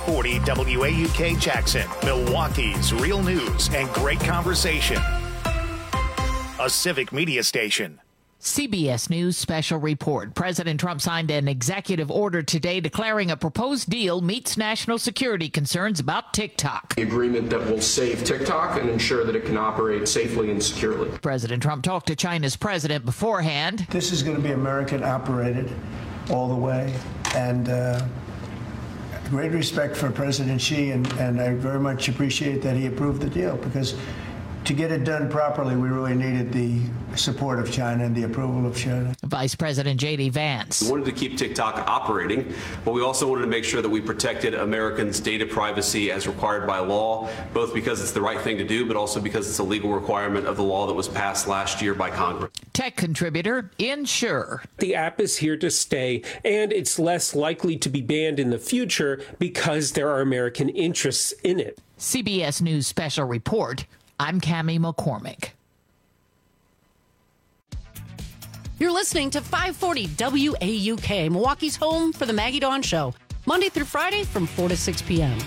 540 WAUK Jackson, Milwaukee's real news and great conversation. A civic media station. CBS News special report. President Trump signed an executive order today declaring a proposed deal meets national security concerns about TikTok. The agreement that will save TikTok and ensure that it can operate safely and securely. President Trump talked to China's president beforehand. This is going to be American operated all the way. And great respect for President Xi, and I very much appreciate that he approved the deal, because to get it done properly, we really needed the support of China and the approval of China. Vice President J.D. Vance. We wanted to keep TikTok operating, but we also wanted to make sure that we protected Americans' data privacy as required by law, both because it's the right thing to do, but also because it's a legal requirement of the law that was passed last year by Congress. Tech contributor Ensure. The app is here to stay, and it's less likely to be banned in the future because there are American interests in it. CBS News special report. I'm Cammie McCormick. You're listening to 540 WAUK, Milwaukee's home for the Maggie Dawn Show, Monday through Friday from 4 to 6 p.m.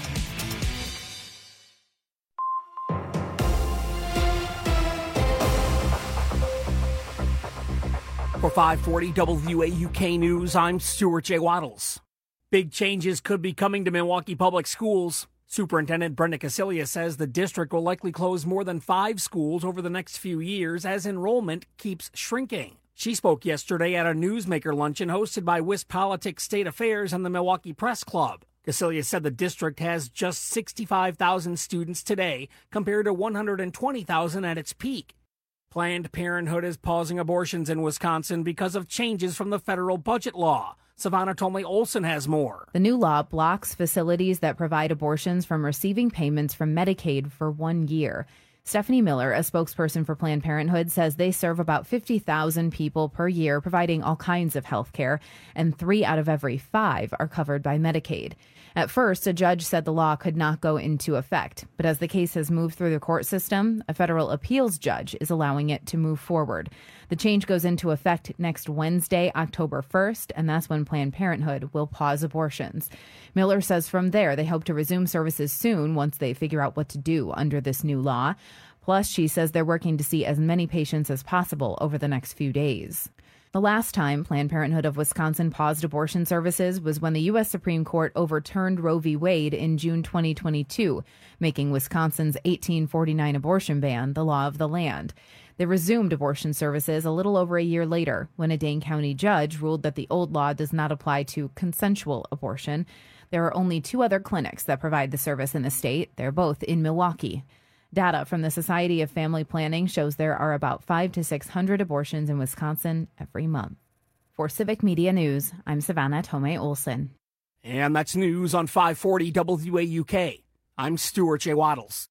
For 540 WAUK News, I'm Stuart J. Waddles. Big changes could be coming to Milwaukee Public Schools. Superintendent Brenda Casilla says the district will likely close more than 5 schools over the next few years as enrollment keeps shrinking. She spoke yesterday at a newsmaker luncheon hosted by WISP Politics State Affairs and the Milwaukee Press Club. Casilla said the district has just 65,000 students today compared to 120,000 at its peak. Planned Parenthood is pausing abortions in Wisconsin because of changes from the federal budget law. Savannah Tomley Olson has more. The new law blocks facilities that provide abortions from receiving payments from Medicaid for 1 year. Stephanie Miller, a spokesperson for Planned Parenthood, says they serve about 50,000 people per year, providing all kinds of health care, and 3 out of every 5 are covered by Medicaid. At first, a judge said the law could not go into effect, but as the case has moved through the court system, a federal appeals judge is allowing it to move forward. The change goes into effect next Wednesday, October 1st, and that's when Planned Parenthood will pause abortions. Miller says from there they hope to resume services soon once they figure out what to do under this new law. Plus, she says they're working to see as many patients as possible over the next few days. The last time Planned Parenthood of Wisconsin paused abortion services was when the U.S. Supreme Court overturned Roe v. Wade in June 2022, making Wisconsin's 1849 abortion ban the law of the land. They resumed abortion services a little over a year later when a Dane County judge ruled that the old law does not apply to consensual abortion. There are only 2 other clinics that provide the service in the state. They're both in Milwaukee. Data from the Society of Family Planning shows there are about 500 to 600 abortions in Wisconsin every month. For Civic Media News, I'm Savannah Tomei Olson. And that's news on 540 WAUK. I'm Stuart J. Waddles.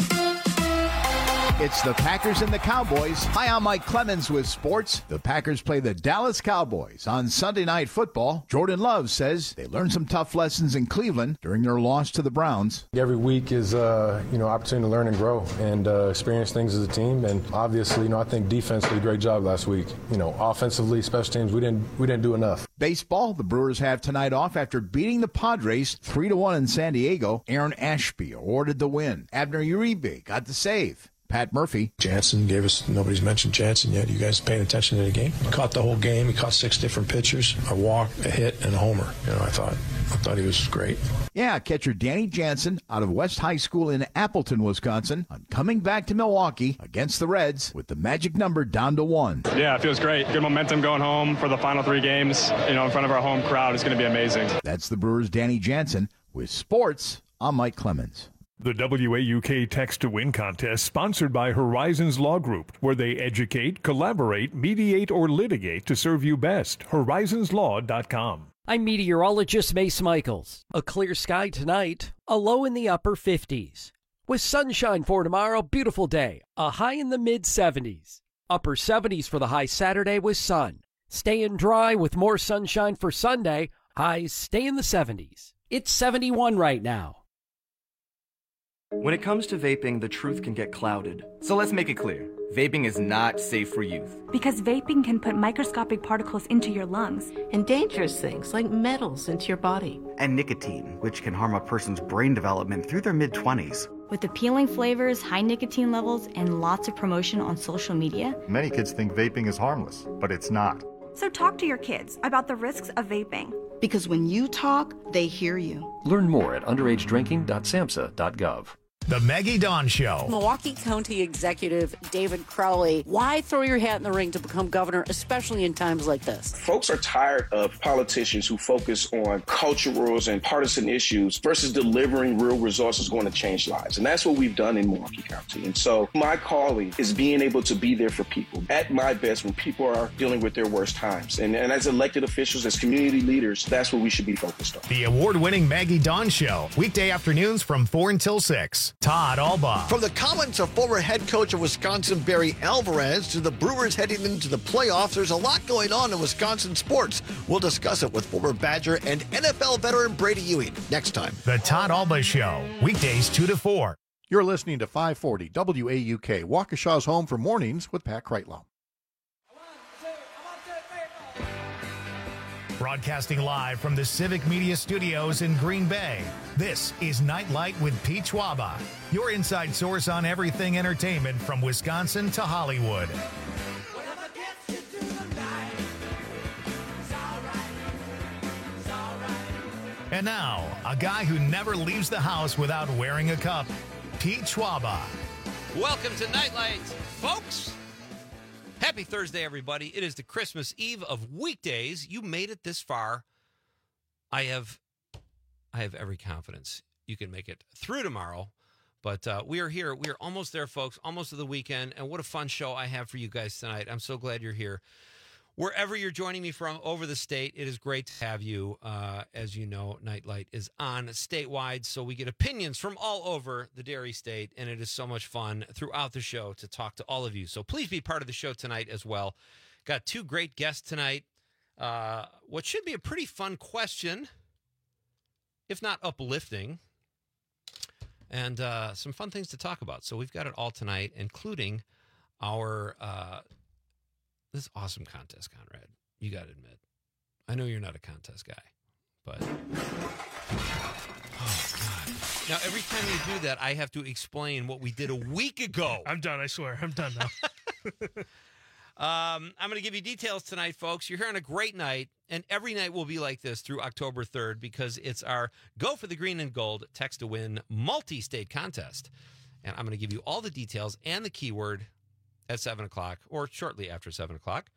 It's the Packers and the Cowboys. Hi, I'm Mike Clemens with sports. The Packers play the Dallas Cowboys on Sunday Night Football. Jordan Love says they learned some tough lessons in Cleveland during their loss to the Browns. Every week is opportunity to learn and grow and experience things as a team. And obviously, I think defensively, great job last week. Offensively, special teams, we didn't do enough. Baseball, the Brewers have tonight off after beating the Padres 3-1 in San Diego. Aaron Ashby awarded the win. Abner Uribe got the save. Pat Murphy. Jansen gave us, nobody's mentioned Jansen yet. You guys paying attention to the game? He caught the whole game. He caught 6 different pitchers, a walk, a hit, and a homer. I thought he was great. Yeah, catcher Danny Jansen out of West High School in Appleton, Wisconsin, coming back to Milwaukee against the Reds with the magic number down to 1. Yeah, it feels great. Good momentum going home for the final 3 games. In front of our home crowd is going to be amazing. That's the Brewers' Danny Jansen. With sports, I'm Mike Clemens. The WAUK Text to Win contest sponsored by Horizons Law Group, where they educate, collaborate, mediate, or litigate to serve you best. HorizonsLaw.com. I'm meteorologist Mace Michaels. A clear sky tonight, a low in the upper 50s. With sunshine for tomorrow, beautiful day, a high in the mid-70s. Upper 70s for the high Saturday with sun. Staying dry with more sunshine for Sunday, highs stay in the 70s. It's 71 right now. When it comes to vaping, the truth can get clouded. So let's make it clear. Vaping is not safe for youth. Because vaping can put microscopic particles into your lungs. And dangerous things like metals into your body. And nicotine, which can harm a person's brain development through their mid-20s. With appealing flavors, high nicotine levels, and lots of promotion on social media, many kids think vaping is harmless, but it's not. So talk to your kids about the risks of vaping. Because when you talk, they hear you. Learn more at underagedrinking.samhsa.gov. The Maggie Dawn Show. Milwaukee County Executive David Crowley, why throw your hat in the ring to become governor, especially in times like this? Folks are tired of politicians who focus on culturals and partisan issues versus delivering real resources going to change lives. And that's what we've done in Milwaukee County. And so my calling is being able to be there for people at my best when people are dealing with their worst times. And as elected officials, as community leaders, that's what we should be focused on. The award-winning Maggie Dawn Show, weekday afternoons from 4 until 6. Todd Alba. From the comments of former head coach of Wisconsin, Barry Alvarez, to the Brewers heading into the playoffs, there's a lot going on in Wisconsin sports. We'll discuss it with former Badger and NFL veteran Brady Ewing next time. The Todd Alba Show, weekdays 2 to 4. You're listening to 540 WAUK, Waukesha's home for mornings with Pat Kreitlow. Broadcasting live from the Civic Media Studios in Green Bay, this is Nightlight with Pete Schwaba, your inside source on everything entertainment from Wisconsin to Hollywood. And now, a guy who never leaves the house without wearing a cup, Pete Schwaba. Welcome to Nightlight, folks. Happy Thursday, everybody. It is the Christmas Eve of weekdays. You made it this far. I have every confidence you can make it through tomorrow. But we are here. We are almost there, folks, almost to the weekend. And what a fun show I have for you guys tonight. I'm so glad you're here. Wherever you're joining me from over the state, it is great to have you. As you know, Nightlight is on statewide, so we get opinions from all over the Dairy State, and it is so much fun throughout the show to talk to all of you. So please be part of the show tonight as well. Got two great guests tonight. What should be a pretty fun question, if not uplifting, and some fun things to talk about. So we've got it all tonight, including our... this awesome contest, Conrad. You got to admit. I know you're not a contest guy, but... Oh, God. Now, every time you do that, I have to explain what we did a week ago. I'm done, I swear. I'm done now. I'm going to give you details tonight, folks. You're here on a great night, and every night will be like this through October 3rd because it's our Go for the Green and Gold Text to Win multi-state contest. And I'm going to give you all the details and the keyword at 7 o'clock or shortly after 7 o'clock.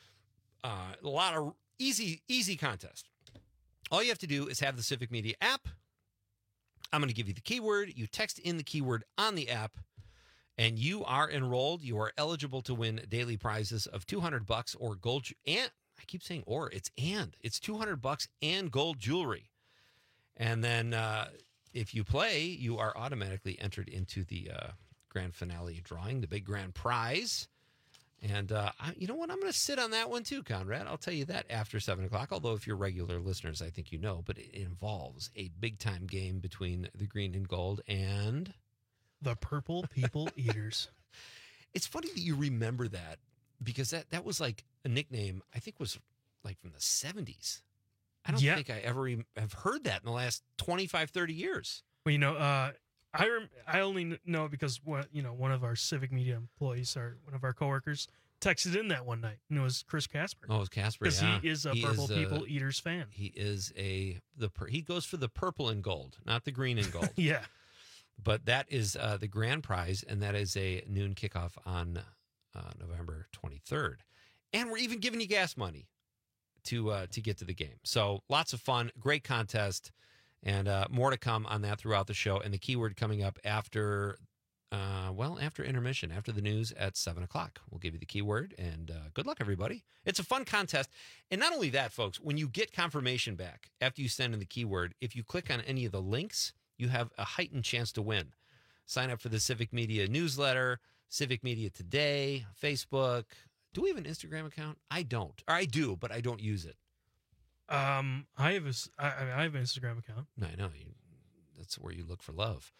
A lot of easy contest. All you have to do is have the Civic Media app. I'm going to give you the keyword. You text in the keyword on the app, and you are enrolled. You are eligible to win daily prizes of $200 or gold. And I keep saying or. It's $200 and gold jewelry. And then if you play, you are automatically entered into the grand finale drawing, the big grand prize. And you know what? I'm going to sit on that one too, Conrad. I'll tell you that after 7 o'clock, although if you're regular listeners, I think you know, but it involves a big-time game between the Green and Gold and... the Purple People Eaters. It's funny that you remember that, because that was like a nickname, I think was like from the 70s. I don't think I ever have heard that in the last 25, 30 years. Well, you know, I only know it because one of our Civic Media employees, or one of our coworkers, texted in that one night, and it was Chris Casper. Oh, it was Casper, because he is a Purple People Eaters fan. He is he goes for the purple and gold, not the green and gold. Yeah, but that is the grand prize, and that is a noon kickoff on November 23rd, and we're even giving you gas money to get to the game. So lots of fun, great contest. And more to come on that throughout the show. And the keyword coming up after intermission, after the news at 7 o'clock. We'll give you the keyword. And good luck, everybody. It's a fun contest. And not only that, folks, when you get confirmation back after you send in the keyword, if you click on any of the links, you have a heightened chance to win. Sign up for the Civic Media newsletter, Civic Media Today, Facebook. Do we have an Instagram account? I don't. Or I do, but I don't use it. I have an Instagram account. No, I know. That's where you look for love,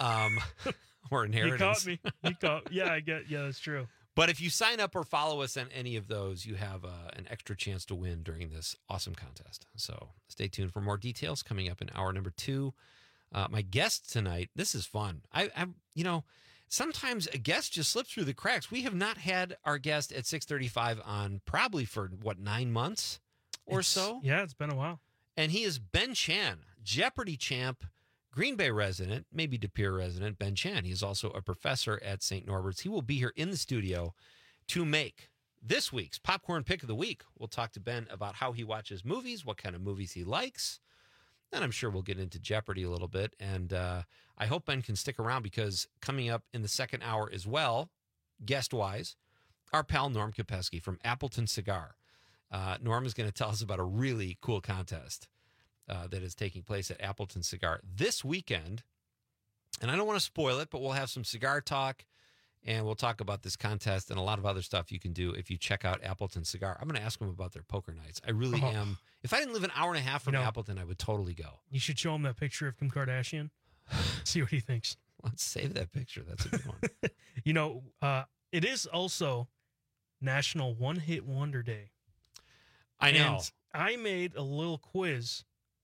or inheritance. You caught me. You caught. Yeah, Yeah, that's true. But if you sign up or follow us on any of those, you have an extra chance to win during this awesome contest. So stay tuned for more details coming up in hour number 2. My guest tonight, this is fun. I sometimes a guest just slips through the cracks. We have not had our guest at 6:35 on probably for 9 months or so. Yeah, it's been a while. And he is Ben Chan, Jeopardy champ, Green Bay resident, maybe De Pere resident, Ben Chan. He is also a professor at St. Norbert's. He will be here in the studio to make this week's Popcorn Pick of the Week. We'll talk to Ben about how he watches movies, what kind of movies he likes. And I'm sure we'll get into Jeopardy a little bit. And I hope Ben can stick around because coming up in the second hour as well, guest-wise, our pal Norm Kopeski from Appleton Cigar. Norm is going to tell us about a really cool contest that is taking place at Appleton Cigar this weekend. And I don't want to spoil it, but we'll have some cigar talk, and we'll talk about this contest and a lot of other stuff you can do if you check out Appleton Cigar. I'm going to ask them about their poker nights. I really am. If I didn't live an hour and a half from Appleton, I would totally go. You should show him that picture of Kim Kardashian. See what he thinks. Let's save that picture. That's a good one. It is also National One Hit Wonder Day. I know. And I made a little quiz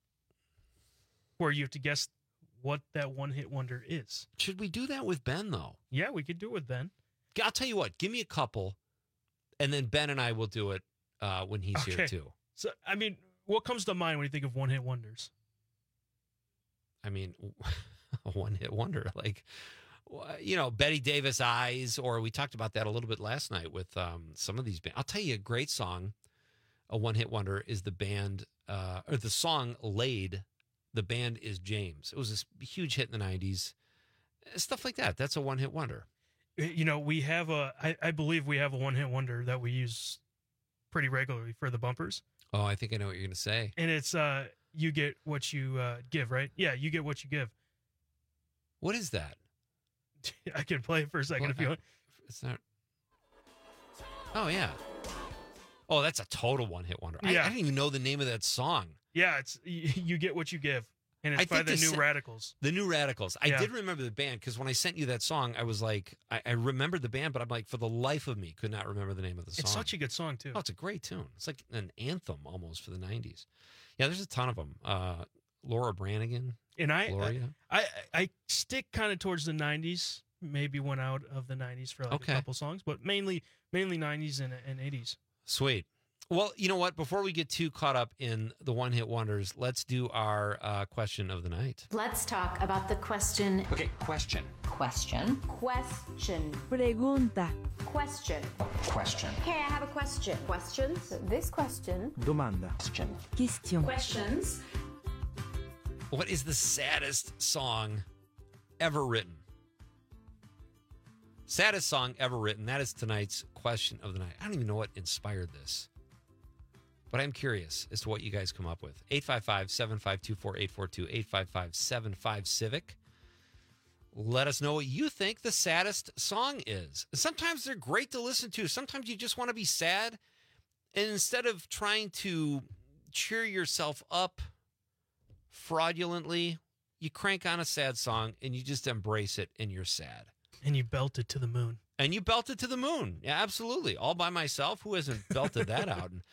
where you have to guess what that one-hit wonder is. Should we do that with Ben, though? Yeah, we could do it with Ben. I'll tell you what. Give me a couple, and then Ben and I will do it when he's here, too. So, I mean, what comes to mind when you think of one-hit wonders? I mean, a one-hit wonder. Like, Betty Davis Eyes, or we talked about that a little bit last night with some of these bands. I'll tell you a great song, a one-hit wonder, is the band, or the song Laid. The band is James. It was a huge hit in the 90s. Stuff like that. That's a one-hit wonder. We have I believe we have a one-hit wonder that we use pretty regularly for the bumpers. Oh, I think I know what you're going to say. And it's you get what you give, right? Yeah, you get what you give. What is that? I can play it for a second if you want. It's not. Oh, yeah. Oh, that's a total one-hit wonder. Yeah. I didn't even know the name of that song. Yeah, it's You Get What You Give, and it's by the New Radicals. The New Radicals. I did remember the band because when I sent you that song, I was like, I remembered the band, but I'm like, for the life of me, could not remember the name of the song. It's such a good song, too. Oh, it's a great tune. It's like an anthem almost for the 90s. Yeah, there's a ton of them. Laura Branigan. And Gloria. I stick kind of towards the 90s, maybe went out of the 90s for a couple songs, but mainly 90s and 80s. Sweet. Well, you know what? Before we get too caught up in the one-hit wonders, let's do our question of the night. Let's talk about the question. Okay, question. Question. Pregunta. Question. Question. Hey, I have a question. Questions? This question. Domanda. Question. Questions. What is the saddest song ever written? Saddest song ever written. That is tonight's question of the night. I don't even know what inspired this. But I'm curious as to what you guys come up with. 855-752-4842, 855-75-CIVIC. Let us know what you think the saddest song is. Sometimes they're great to listen to. Sometimes you just want to be sad. And instead of trying to cheer yourself up fraudulently, you crank on a sad song and you just embrace it and you're sad. And you belt it to the moon. And you belt it to the moon. Yeah, absolutely. All by myself. Who hasn't belted that out? And,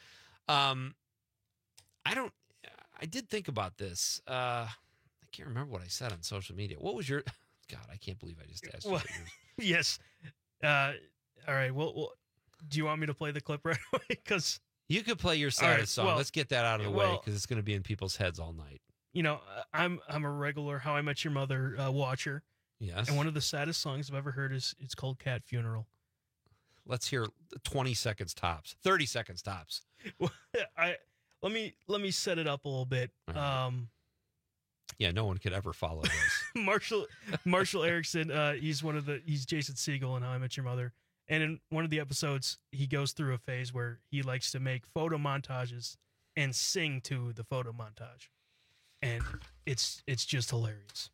I did think about this. I can't remember what I said on social media. What was your, God, I can't believe I just asked you. Yes. All right. Well, do you want me to play the clip right away? Because you could play your saddest song. Let's get that out of the way because it's going to be in people's heads all night. I'm a regular How I Met Your Mother watcher. Yes. And one of the saddest songs I've ever heard it's called Cat Funeral. Let's hear 20 seconds tops, 30 seconds tops. Let me set it up a little bit. Yeah, no one could ever follow this. Marshall Erickson, he's Jason Segel in How I Met Your Mother. And in one of the episodes, he goes through a phase where he likes to make photo montages and sing to the photo montage. And it's just hilarious.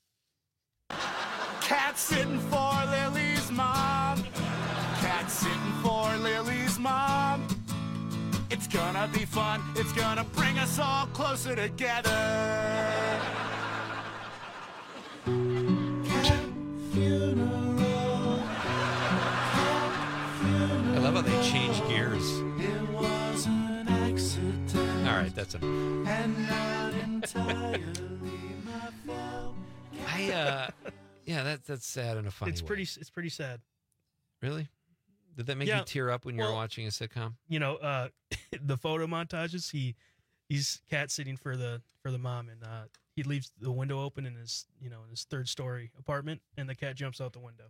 Cat sitting for Lily's mom. Cat sitting for Lily's mom. It's gonna be fun. It's gonna bring us all closer together. That's enough. And not entirely my fault. That's sad in a funny way. It's pretty sad. Really? Did that make you tear up when you were watching a sitcom? You know, the photo montages. He's cat sitting for the mom, and he leaves the window open in his third story apartment, and the cat jumps out the window.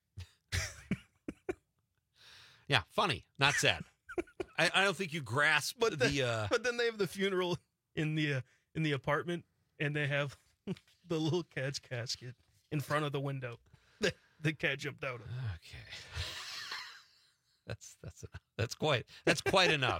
Yeah, funny, not sad. I don't think you grasp But then they have the funeral in the apartment, and they have the little cat's casket in front of the window. The cat jumped out of. Okay, that's quite enough.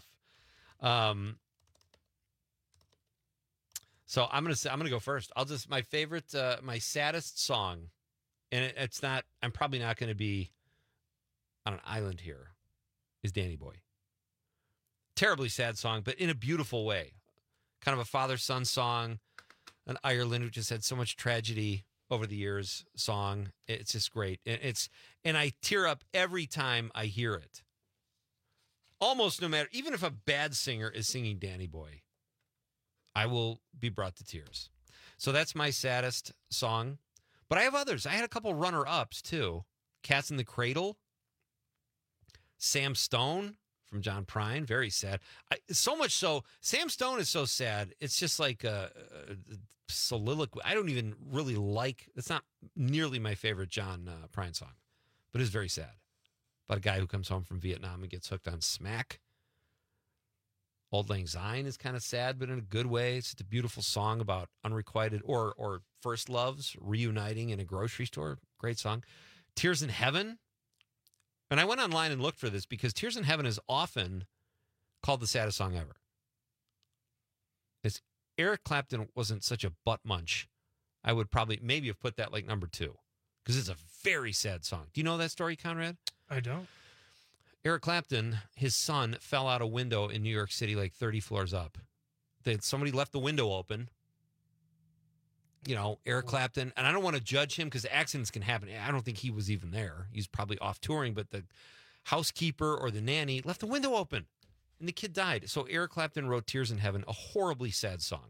So I'm gonna go first. My favorite, my saddest song, and it's not. I'm probably not going to be on an island here. Is Danny Boy. Terribly sad song, but in a beautiful way. Kind of a father-son song. An Ireland who just had so much tragedy over the years song. It's just great. And I tear up every time I hear it. Almost no matter, even if a bad singer is singing Danny Boy, I will be brought to tears. So that's my saddest song. But I have others. I had a couple runner-ups, too. Cats in the Cradle. Sam Stone from John Prine. Very sad. So much so, Sam Stone is so sad. It's just like a soliloquy. I don't even really like, it's not nearly my favorite John Prine song, but it's very sad. About a guy who comes home from Vietnam and gets hooked on smack. Auld Lang Syne is kind of sad, but in a good way. It's just a beautiful song about unrequited or first loves reuniting in a grocery store. Great song. Tears in Heaven. And I went online and looked for this because Tears in Heaven is often called the saddest song ever. If Eric Clapton wasn't such a butt munch, I would maybe have put that like number 2 because it's a very sad song. Do you know that story, Conrad? I don't. Eric Clapton, his son, fell out a window in New York City like 30 floors up. Somebody left the window open. You know, Eric Clapton, and I don't want to judge him because accidents can happen. I don't think he was even there. He's probably off touring, but the housekeeper or the nanny left the window open, and the kid died. So Eric Clapton wrote Tears in Heaven, a horribly sad song,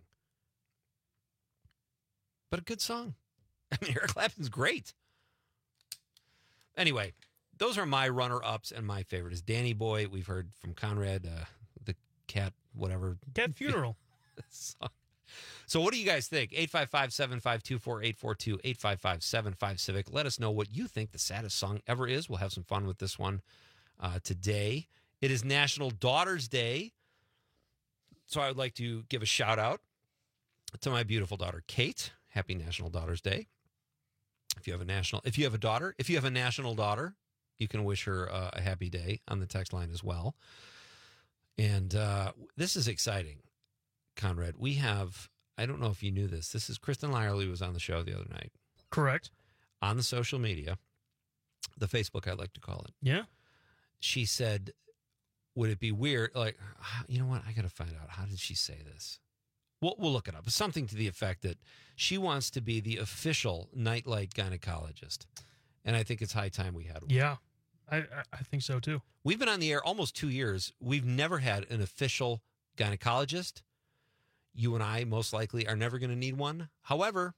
but a good song. I mean, Eric Clapton's great. Anyway, those are my runner-ups, and my favorite is Danny Boy. We've heard from Conrad, the cat, whatever. Cat funeral. So what do you guys think? 855-752-4842, 855-75-CIVIC. Let us know what you think the saddest song ever is. We'll have some fun with this one today. It is National Daughters Day. So I would like to give a shout out to my beautiful daughter, Kate. Happy National Daughters Day. If you have a national daughter, you can wish her a happy day on the text line as well. And this is exciting. Conrad, we have, I don't know if you knew this. This is Kristen Lyerly was on the show the other night. Correct. On the social media, the Facebook, I like to call it. Yeah. She said, would it be weird? Like, you know what? I got to find out. How did she say this? We'll look it up. It's something to the effect that she wants to be the official Nightlight gynecologist. And I think it's high time we had one. Yeah, I think so too. We've been on the air almost 2 years. We've never had an official gynecologist. You and I most likely are never going to need one. However,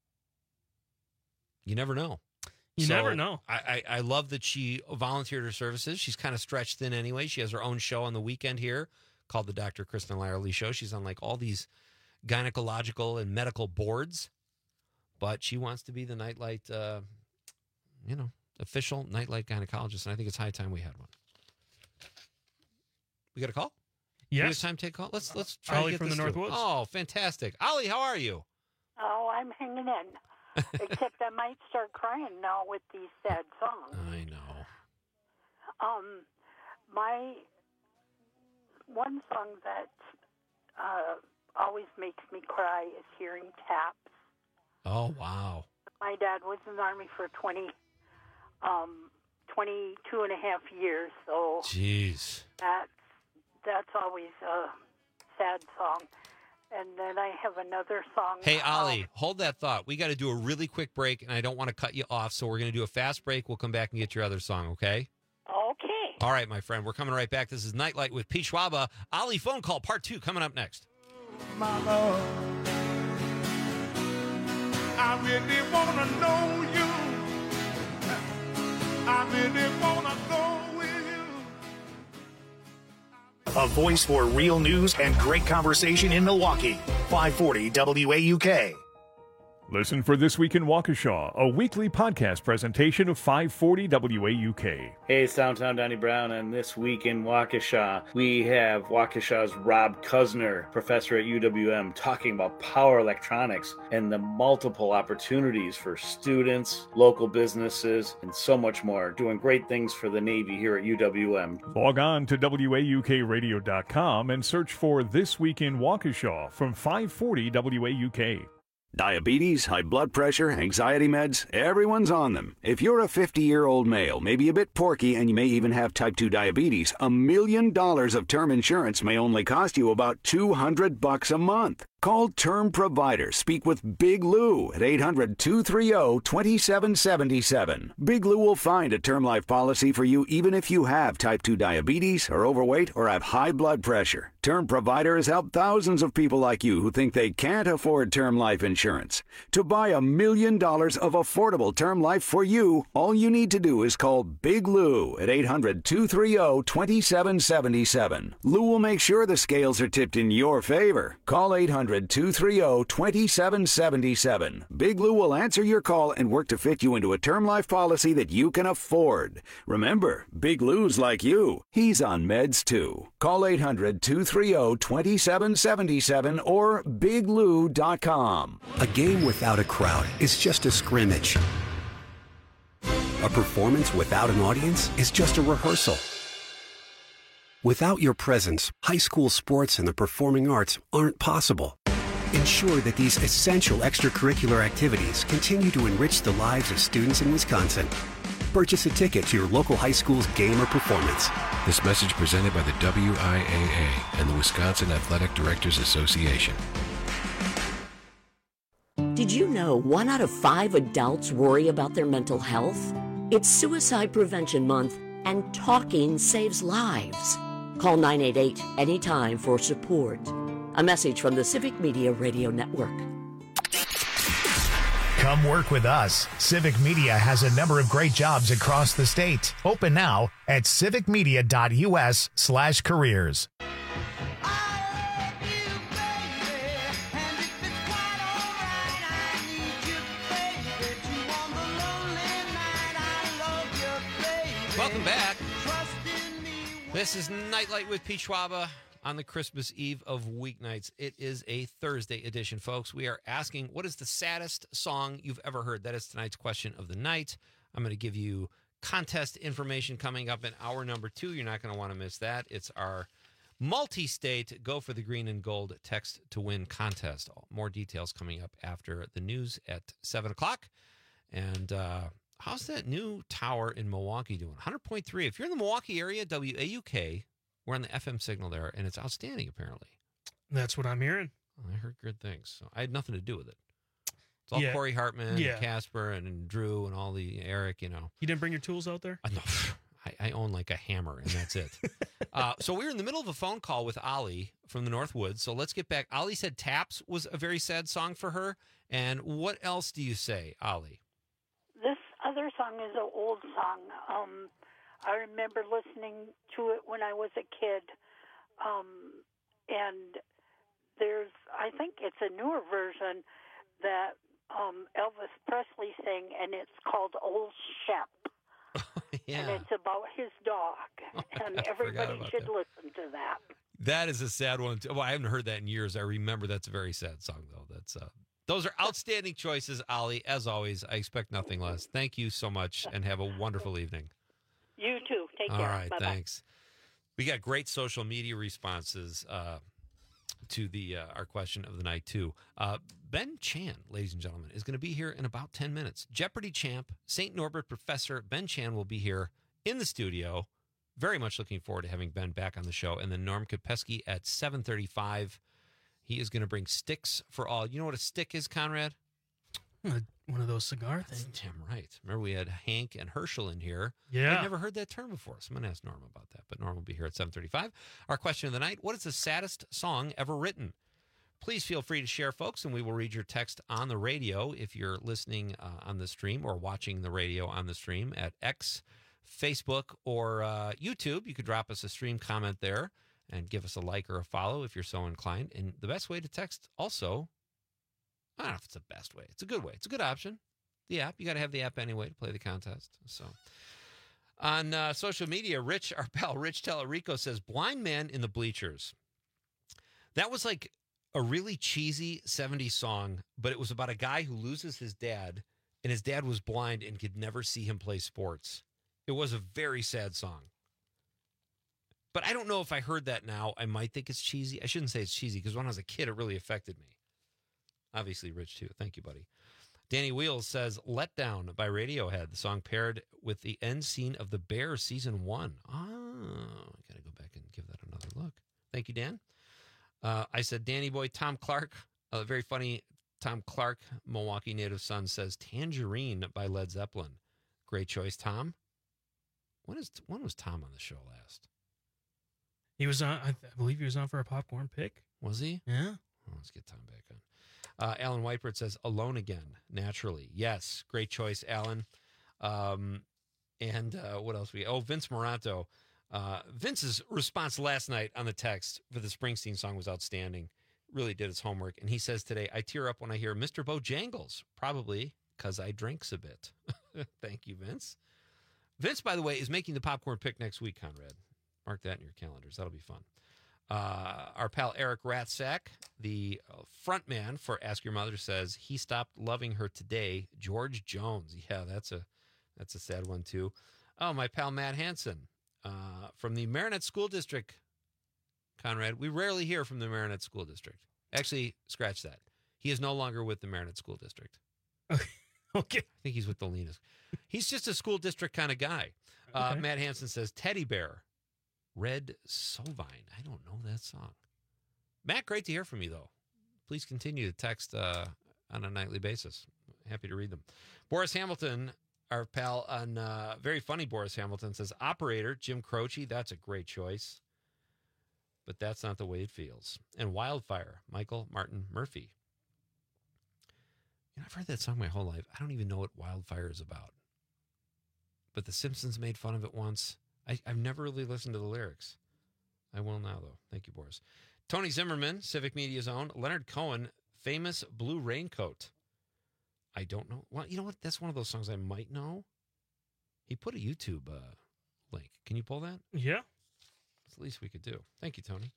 you never know. You never know. I love that she volunteered her services. She's kind of stretched thin anyway. She has her own show on the weekend here called the Dr. Kristen Lyerly Show. She's on like all these gynecological and medical boards, but she wants to be the Nightlight, official Nightlight gynecologist. And I think it's high time we had one. We got a call? Yes. Do we have time to take a call? Let's try Ollie to get from this the through. Northwoods. Oh, fantastic. Ollie, how are you? Oh, I'm hanging in. Except I might start crying now with these sad songs. I know. My one song that always makes me cry is hearing Taps. Oh, wow. My dad was in the Army for 22 and a half years, so jeez. That's always a sad song. And then I have another song. Hey, Ollie, hold that thought. We got to do a really quick break, and I don't want to cut you off, so we're going to do a fast break. We'll come back and get your other song, okay? Okay. All right, my friend. We're coming right back. This is Nightlight with Pete Schwaba. Ollie phone call part 2 coming up next. My love, I really wanna know you. I really wanna go with you. A voice for real news and great conversation in Milwaukee. 540 WAUK. Listen for This Week in Waukesha, a weekly podcast presentation of 540 WAUK. Hey, it's Downtown Donnie Brown, and This Week in Waukesha, we have Waukesha's Rob Kusner, professor at UWM, talking about power electronics and the multiple opportunities for students, local businesses, and so much more. Doing great things for the Navy here at UWM. Log on to WAUKradio.com and search for This Week in Waukesha from 540 WAUK. Diabetes, high blood pressure, anxiety meds, everyone's on them. If you're a 50-year-old male, maybe a bit porky, and you may even have type 2 diabetes, $1 million of term insurance may only cost you about $200 a month. Call Term Provider. Speak with Big Lou at 800-230-2777. Big Lou will find a term life policy for you even if you have type 2 diabetes, are overweight, or have high blood pressure. Term Provider has helped thousands of people like you who think they can't afford term life insurance. To buy $1 million of affordable term life for you, all you need to do is call Big Lou at 800-230-2777. Lou will make sure the scales are tipped in your favor. Call 800-230-2777. Big Lou will answer your call and work to fit you into a term life policy that you can afford. Remember, Big Lou's like you. He's on meds too. Call 800-230-2777 or biglou.com. A game without a crowd is just a scrimmage. A performance without an audience is just a rehearsal. Without your presence, high school sports and the performing arts aren't possible. Ensure that these essential extracurricular activities continue to enrich the lives of students in Wisconsin. Purchase a ticket to your local high school's game or performance. This message presented by the WIAA and the Wisconsin Athletic Directors Association. Did you know 1 out of 5 adults worry about their mental health? It's Suicide Prevention Month, and talking saves lives. Call 988 anytime for support. A message from the Civic Media Radio Network. Come work with us. Civic Media has a number of great jobs across the state. Open now at civicmedia.us/careers. Welcome back. This is Nightlight with Pete Schwaba on the Christmas Eve of weeknights. It is a Thursday edition, folks. We are asking, what is the saddest song you've ever heard? That is tonight's question of the night. I'm going to give you contest information coming up in hour number 2. You're not going to want to miss that. It's our multi-state Go for the Green and Gold Text to Win contest. More details coming up after the news at 7 o'clock. And how's that new tower in Milwaukee doing? 100.3. If you're in the Milwaukee area, WAUK, we're on the FM signal there, and it's outstanding, apparently. That's what I'm hearing. I heard good things. So I had nothing to do with it. It's all Corey Hartman, and Casper, and Drew, and all the Eric, you know. You didn't bring your tools out there? No, I own like a hammer, and that's it. So we were in the middle of a phone call with Ollie from the Northwoods. So let's get back. Ollie said Taps was a very sad song for her. And what else do you say, Ollie? This other song is an old song. I remember listening to it when I was a kid. And I think it's a newer version that Elvis Presley sang, and it's called Old Shep. And it's about his dog. And everybody should listen to that. That is a sad one. Well, I haven't heard that in years. I remember that's a very sad song, though. Those are outstanding choices, Ollie. As always, I expect nothing less. Thank you so much, and have a wonderful evening. You too. Take care. All right, Bye-bye. thanks. We got great social media responses to our question of the night, too. Ben Chan, ladies and gentlemen, is going to be here in about 10 minutes. Jeopardy champ, St. Norbert professor Ben Chan will be here in the studio. Very much looking forward to having Ben back on the show. And then Norm Kopesky at 7:35. He is going to bring sticks for all. You know what a stick is, Conrad? One of those cigar things. Damn right. Remember we had Hank and Herschel in here. Yeah. I've never heard that term before, so I'm going to ask Norm about that. But Norm will be here at 7:35. Our question of the night, what is the saddest song ever written? Please feel free to share, folks, and we will read your text on the radio if you're listening on the stream or watching the radio on the stream at X, Facebook, or YouTube. You could drop us a stream comment there and give us a like or a follow if you're so inclined. And the best way to text also, I don't know if it's the best way. It's a good way. It's a good option. The app. You got to have the app anyway to play the contest. So on social media, our pal Rich Tellerico says, Blind Man in the Bleachers. That was like a really cheesy 70s song, but it was about a guy who loses his dad, and his dad was blind and could never see him play sports. It was a very sad song. But I don't know if I heard that now, I might think it's cheesy. I shouldn't say it's cheesy, because when I was a kid, it really affected me. Obviously, Rich, too. Thank you, buddy. Danny Wheels says, Let Down by Radiohead, the song paired with the end scene of The Bear Season 1. Oh, I got to go back and give that another look. Thank you, Dan. I said, Danny Boy, Tom Clark, a very funny Tom Clark, Milwaukee native son, says Tangerine by Led Zeppelin. Great choice, Tom. When was Tom on the show last? He was on, I believe he was on for a popcorn pick. Was he? Yeah. Oh, let's get Tom back on. Alan Whitebird says Alone Again, Naturally. Yes, great choice, Alan. And what else Vince Moranto. Vince's response last night on the text for the Springsteen song was outstanding. Really did his homework. And he says today, I tear up when I hear Mr. Bojangles, probably because I drinks a bit. Thank you, Vince. Vince, by the way, is making the popcorn pick next week, Conrad. Mark that in your calendars. That'll be fun. Our pal Eric Ratzak, the front man for Ask Your Mother, says he stopped loving her today. George Jones. Yeah, that's a sad one, too. Oh, my pal Matt Hansen. From the Marinette School District, Conrad. We rarely hear from the Marinette School District. Actually, scratch that. He is no longer with the Marinette School District. Okay. I think he's with the Lenas. He's just a school district kind of guy. Okay. Matt Hansen says, Teddy Bear, Red Sovine. I don't know that song. Matt, great to hear from you, though. Please continue to text on a nightly basis. Happy to read them. Boris Hamilton, our pal on very funny Boris Hamilton, says, Operator, Jim Croce. That's a great choice. But that's not the way it feels. And Wildfire, Michael Martin Murphy. You know, I've heard that song my whole life. I don't even know what Wildfire is about. But The Simpsons made fun of it once. I've never really listened to the lyrics. I will now, though. Thank you, Boris. Tony Zimmerman, Civic Media's own. Leonard Cohen, Famous Blue Raincoat. I don't know. Well, you know what? That's one of those songs I might know. He put a YouTube link. Can you pull that? Yeah. That's the least we could do. Thank you, Tony.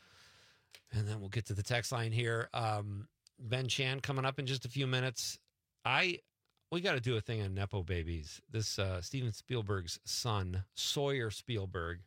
And then we'll get to the text line here. Ben Chan coming up in just a few minutes. We got to do a thing on Nepo Babies. This Steven Spielberg's son, Sawyer Spielberg.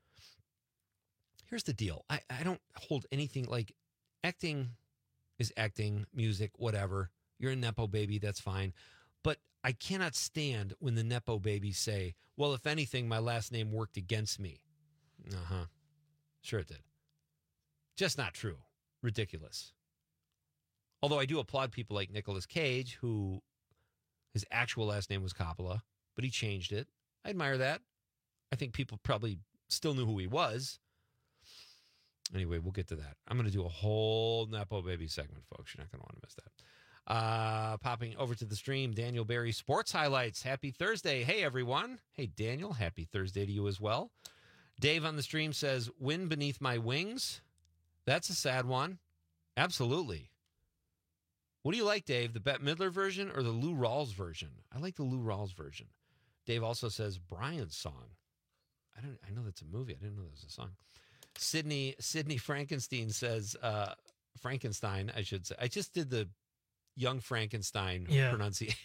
Here's the deal. I don't hold anything like acting is acting, music, whatever. You're a Nepo baby, that's fine. But I cannot stand when the Nepo babies say, well, if anything, my last name worked against me. Uh-huh. Sure it did. Just not true. Ridiculous. Although I do applaud people like Nicolas Cage, who his actual last name was Coppola, but he changed it. I admire that. I think people probably still knew who he was. Anyway, we'll get to that. I'm going to do a whole Nepo Baby segment, folks. You're not going to want to miss that. Popping over to the stream, Daniel Berry Sports Highlights. Happy Thursday. Hey, everyone. Hey, Daniel. Happy Thursday to you as well. Dave on the stream says, Wind Beneath My Wings. That's a sad one. Absolutely. What do you like, Dave? The Bette Midler version or the Lou Rawls version? I like the Lou Rawls version. Dave also says Brian's song. I know that's a movie. I didn't know that was a song. Sydney Frankenstein says Frankenstein, I should say. I just did the young Frankenstein pronunciation.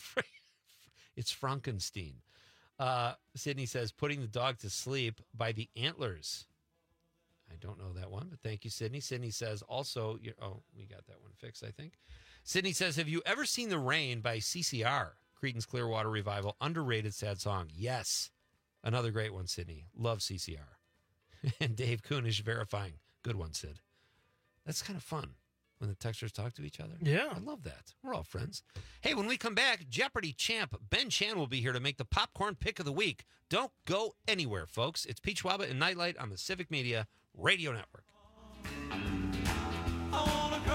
It's Frankenstein. Sydney says Putting the Dog to Sleep by the Antlers. I don't know that one, but thank you, Sydney. Sydney says also, we got that one fixed, I think. Sydney says, have you ever seen The Rain by CCR? Creedence Clearwater Revival. Underrated sad song. Yes. Another great one, Sydney. Love CCR. And Dave Kunish verifying. Good one, Sid. That's kind of fun when the texters talk to each other. Yeah. I love that. We're all friends. Hey, when we come back, Jeopardy champ Ben Chan will be here to make the popcorn pick of the week. Don't go anywhere, folks. It's Pete Schwaba and Nightlight on the Civic Media Radio Network. I wanna go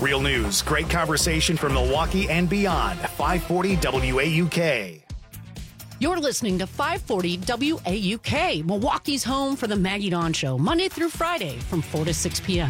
Real news, great conversation from Milwaukee and beyond. 540 WAUK. You're listening to 540 WAUK, Milwaukee's home for the Maggie Dawn Show, Monday through Friday from 4 to 6 p.m.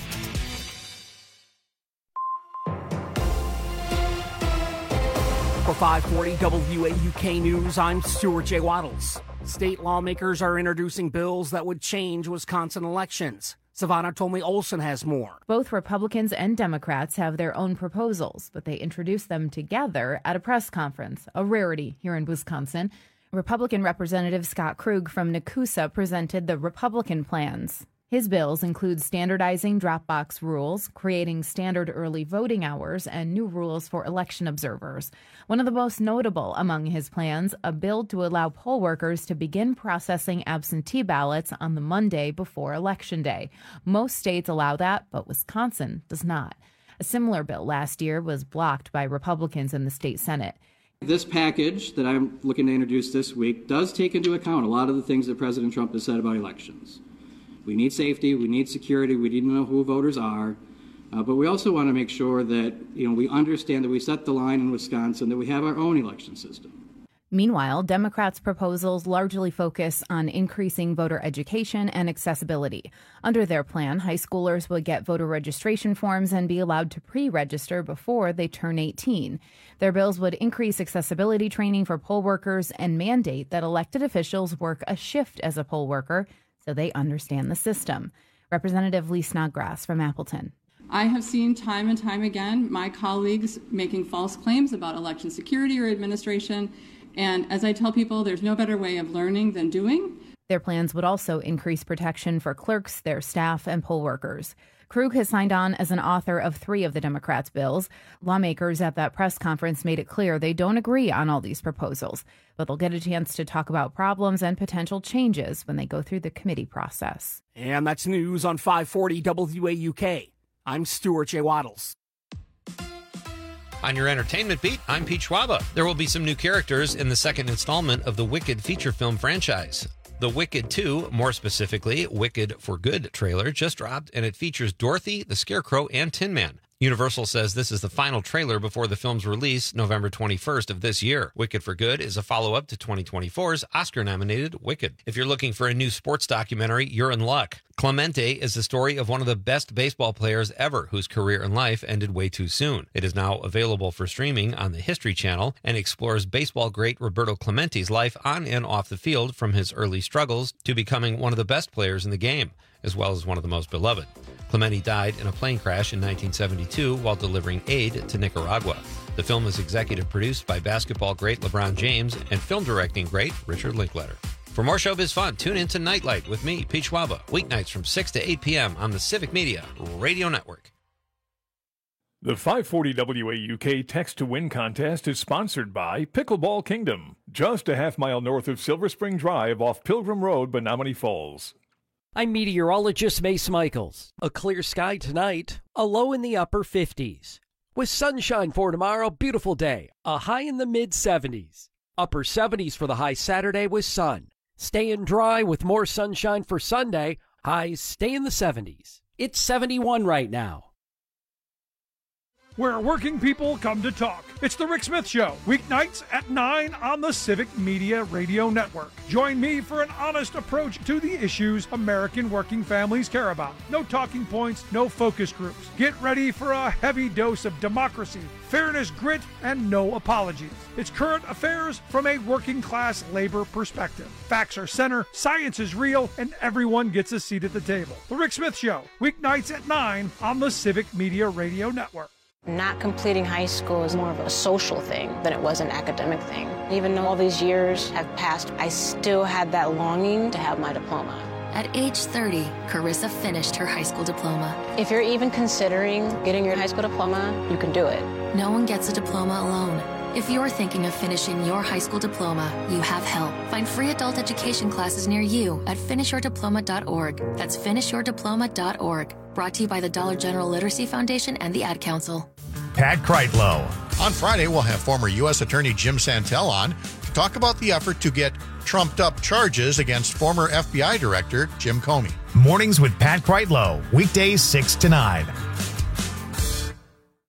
For 540 WAUK News, I'm Stuart J. Waddles. State lawmakers are introducing bills that would change Wisconsin elections. Savannah Tomei Olson has more. Both Republicans and Democrats have their own proposals, but they introduced them together at a press conference, a rarity here in Wisconsin. Republican Representative Scott Krug from Nakusa presented the Republican plans. His bills include standardizing drop box rules, creating standard early voting hours, and new rules for election observers. One of the most notable among his plans, a bill to allow poll workers to begin processing absentee ballots on the Monday before Election Day. Most states allow that, but Wisconsin does not. A similar bill last year was blocked by Republicans in the state Senate. This package that I'm looking to introduce this week does take into account a lot of the things that President Trump has said about elections. We need safety, we need security, we need to know who voters are, but we also want to make sure that we understand that we set the line in Wisconsin, that we have our own election system. Meanwhile, Democrats' proposals largely focus on increasing voter education and accessibility. Under their plan, high schoolers would get voter registration forms and be allowed to pre-register before they turn 18. Their bills would increase accessibility training for poll workers and mandate that elected officials work a shift as a poll worker so they understand the system. Representative Lee Snodgrass from Appleton. I have seen time and time again my colleagues making false claims about election security or administration, and as I tell people, there's no better way of learning than doing. Their plans would also increase protection for clerks, their staff, and poll workers. Krug has signed on as an author of 3 of the Democrats' bills. Lawmakers at that press conference made it clear they don't agree on all these proposals, but they'll get a chance to talk about problems and potential changes when they go through the committee process. And that's news on 540 WAUK. I'm Stuart J. Waddles. On your entertainment beat, I'm Pete Schwaba. There will be some new characters in the second installment of the Wicked feature film franchise. The Wicked 2, more specifically, Wicked for Good trailer just dropped, and it features Dorothy, the Scarecrow, and Tin Man. Universal says this is the final trailer before the film's release November 21st of this year. Wicked for Good is a follow-up to 2024's Oscar-nominated Wicked. If you're looking for a new sports documentary, you're in luck. Clemente is the story of one of the best baseball players ever whose career in life ended way too soon. It is now available for streaming on the History Channel and explores baseball great Roberto Clemente's life on and off the field from his early struggles to becoming one of the best players in the game, as well as one of the most beloved. Clemente died in a plane crash in 1972 while delivering aid to Nicaragua. The film is executive produced by basketball great LeBron James and film directing great Richard Linklater. For more showbiz fun, tune in to Nightlight with me, Pete Schwaba, weeknights from 6 to 8 p.m. on the Civic Media Radio Network. The 540 WAUK Text to Win contest is sponsored by Pickleball Kingdom, just a half-mile north of Silver Spring Drive off Pilgrim Road, Menominee Falls. I'm meteorologist Mace Michaels. A clear sky tonight, a low in the upper 50s. With sunshine for tomorrow, beautiful day, a high in the mid-70s. Upper 70s for the high Saturday with sun. Staying dry with more sunshine for Sunday, highs stay in the 70s. It's 71 right now. Where working people come to talk. It's the Rick Smith Show, weeknights at 9 on the Civic Media Radio Network. Join me for an honest approach to the issues American working families care about. No talking points, no focus groups. Get ready for a heavy dose of democracy, fairness, grit, and no apologies. It's current affairs from a working class labor perspective. Facts are center, science is real, and everyone gets a seat at the table. The Rick Smith Show, weeknights at 9 on the Civic Media Radio Network. Not completing high school is more of a social thing than it was an academic thing. Even though all these years have passed, I still had that longing to have my diploma. At age 30, Carissa finished her high school diploma. If you're even considering getting your high school diploma, you can do it. No one gets a diploma alone. If you're thinking of finishing your high school diploma, you have help. Find free adult education classes near you at finishyourdiploma.org. That's finishyourdiploma.org. Brought to you by the Dollar General Literacy Foundation and the Ad Council. Pat Kreitlow. On Friday, we'll have former U.S. Attorney Jim Santel on to talk about the effort to get trumped-up charges against former FBI Director Jim Comey. Mornings with Pat Kreitlow, weekdays 6 to 9.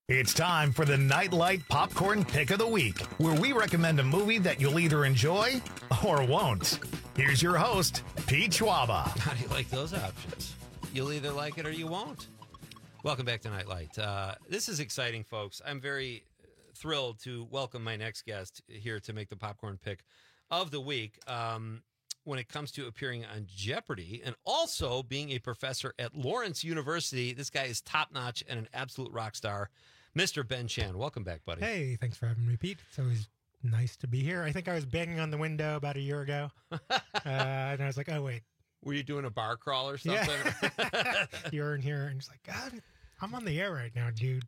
It's time for the Nightlight Popcorn Pick of the Week, where we recommend a movie that you'll either enjoy or won't. Here's your host, Pete Schwaba. How do you like those options? You'll either like it or you won't. Welcome back to Nightlight. This is exciting, folks. I'm very thrilled to welcome my next guest here to make the popcorn pick of the week. When it comes to appearing on Jeopardy and also being a professor at Lawrence University, this guy is top-notch and an absolute rock star, Mr. Ben Chan. Welcome back, buddy. Hey, thanks for having me, Pete. It's always nice to be here. I think I was banging on the window about a year ago, and I was like, oh, wait. Were you doing a bar crawl or something? Yeah. You're in here, and it's like, God, I'm on the air right now, dude.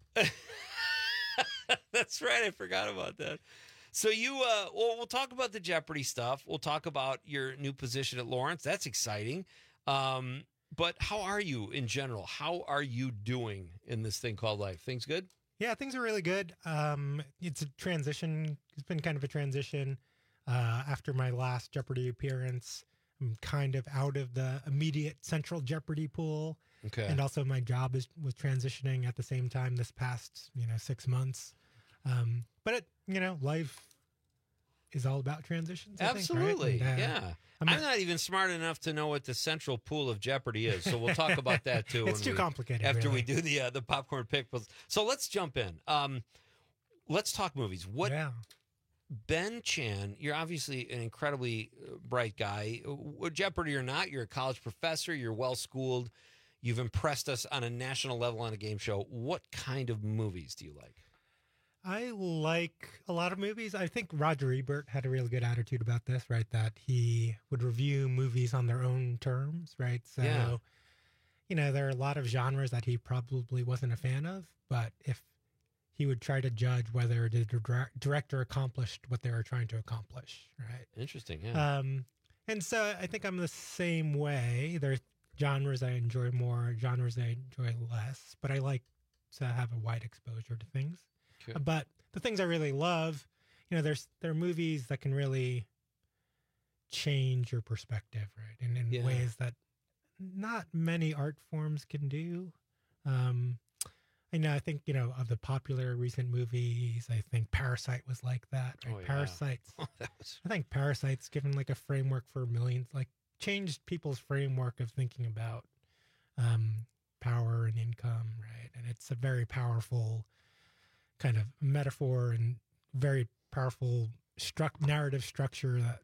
That's right. I forgot about that. So we'll talk about the Jeopardy stuff. We'll talk about your new position at Lawrence. That's exciting. But how are you in general? How are you doing in this thing called life? Things good? Yeah, things are really good. It's a transition. It's been kind of a transition. After my last Jeopardy appearance, I'm kind of out of the immediate central Jeopardy pool. Okay. And also my job was transitioning at the same time this past, 6 months. But life is all about transitions. Absolutely. I think, right? Yeah. I'm not even smart enough to know what the central pool of Jeopardy is. So we'll talk about that too. It's too complicated. After really. we do the popcorn pick. So let's jump in. Let's talk movies. Ben Chan, you're obviously an incredibly bright guy. Jeopardy or not, you're a college professor. You're well-schooled. You've impressed us on a national level on a game show. What kind of movies do you like? I like a lot of movies. I think Roger Ebert had a really good attitude about this, right? That he would review movies on their own terms, right? So, there are a lot of genres that he probably wasn't a fan of, but if he would try to judge whether the director accomplished what they were trying to accomplish, right? Interesting, yeah. And so I think I'm the same way. There's genres I enjoy more, genres I enjoy less, but I like to have a wide exposure to things. Okay. But the things I really love, there are movies that can really change your perspective, right? And in ways that not many art forms can do. I think, of the popular recent movies, I think Parasite was like that. Right? Oh, yeah. Parasites. I think Parasite's given like a framework for millions, like changed people's framework of thinking about power and income, right? And it's a very powerful kind of metaphor and very powerful narrative structure that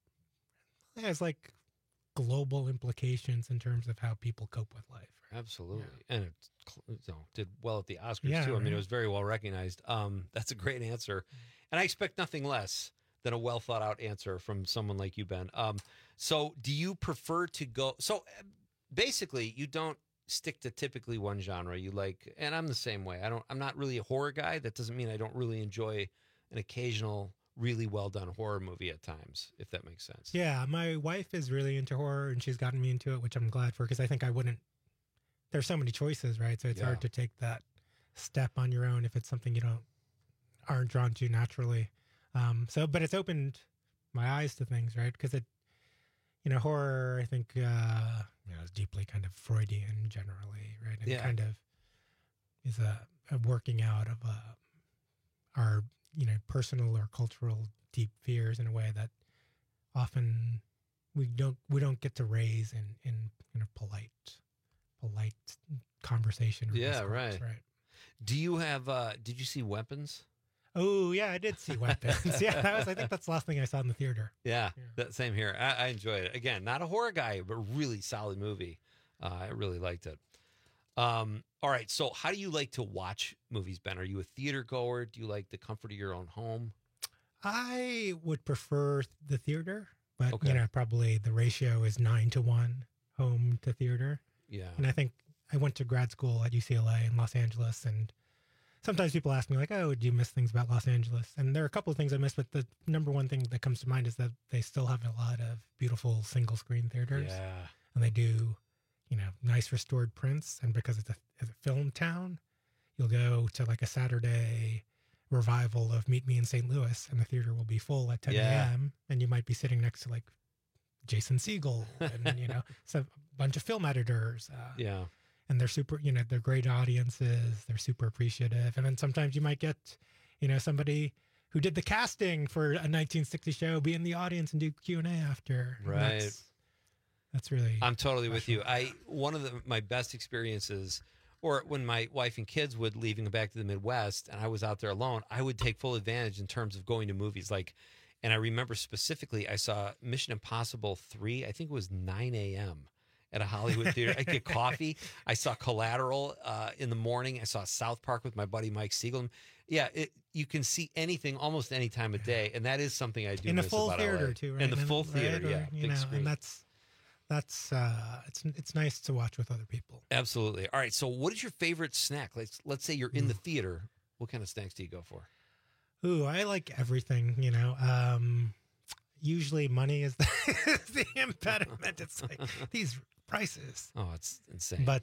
has like global implications in terms of how people cope with life. Right? Absolutely. Yeah. And it did well at the Oscars too. I mean, it was very well recognized. That's a great answer. And I expect nothing less than a well thought out answer from someone like you, Ben. So do you prefer to go? So basically you don't stick to typically one genre you like, and I'm the same way. I'm not really a horror guy. That doesn't mean I don't really enjoy an occasional really well done horror movie at times, if that makes sense. Yeah, my wife is really into horror and she's gotten me into it, which I'm glad for, because I think I wouldn't. There's so many choices, right? So it's hard to take that step on your own if it's something you aren't drawn to naturally. But it's opened my eyes to things, right? Because horror, I think, is deeply kind of Freudian generally, right? And kind of is a working out of our, personal or cultural deep fears in a way that often we don't get to raise in kind of polite conversation. Or right. Do you have? Did you see Weapons? Oh yeah, I did see Weapons. I think that's the last thing I saw in the theater. Yeah. That same here. I enjoyed it. Again, not a horror guy, but really solid movie. I really liked it. All right. So how do you like to watch movies, Ben? Are you a theater goer? Do you like the comfort of your own home? I would prefer the theater, but probably the ratio is 9-1 home to theater. Yeah. And I think I went to grad school at UCLA in Los Angeles, and sometimes people ask me like, oh, do you miss things about Los Angeles? And there are a couple of things I miss, but the number one thing that comes to mind is that they still have a lot of beautiful single screen theaters. Yeah. And they do, nice restored prints. And because it's a film town, you'll go to like a Saturday revival of Meet Me in St. Louis, and the theater will be full at 10 a.m. And you might be sitting next to like Jason Segel and, so a bunch of film editors. and they're super, they're great audiences. They're super appreciative. And then sometimes you might get, somebody who did the casting for a 1960 show be in the audience and do Q&A after. Right. That's really. I'm totally with you. One of my best experiences, or when my wife and kids would leaving back to the Midwest and I was out there alone, I would take full advantage in terms of going to movies. And I remember specifically, I saw Mission Impossible 3, I think it was 9 a.m. at a Hollywood theater. I get coffee. I saw Collateral in the morning. I saw South Park with my buddy Mike Siegel. Yeah, you can see anything almost any time of day, and that is something I do in miss a full about theater LA. too, right? In the full theater, right? yeah, big screen. And that's it's nice to watch with other people. Absolutely. All right. So, what is your favorite snack? Let's say you're in the theater. What kind of snacks do you go for? Ooh, I like everything. Usually money is the impediment. It's like these prices. Oh, it's insane. But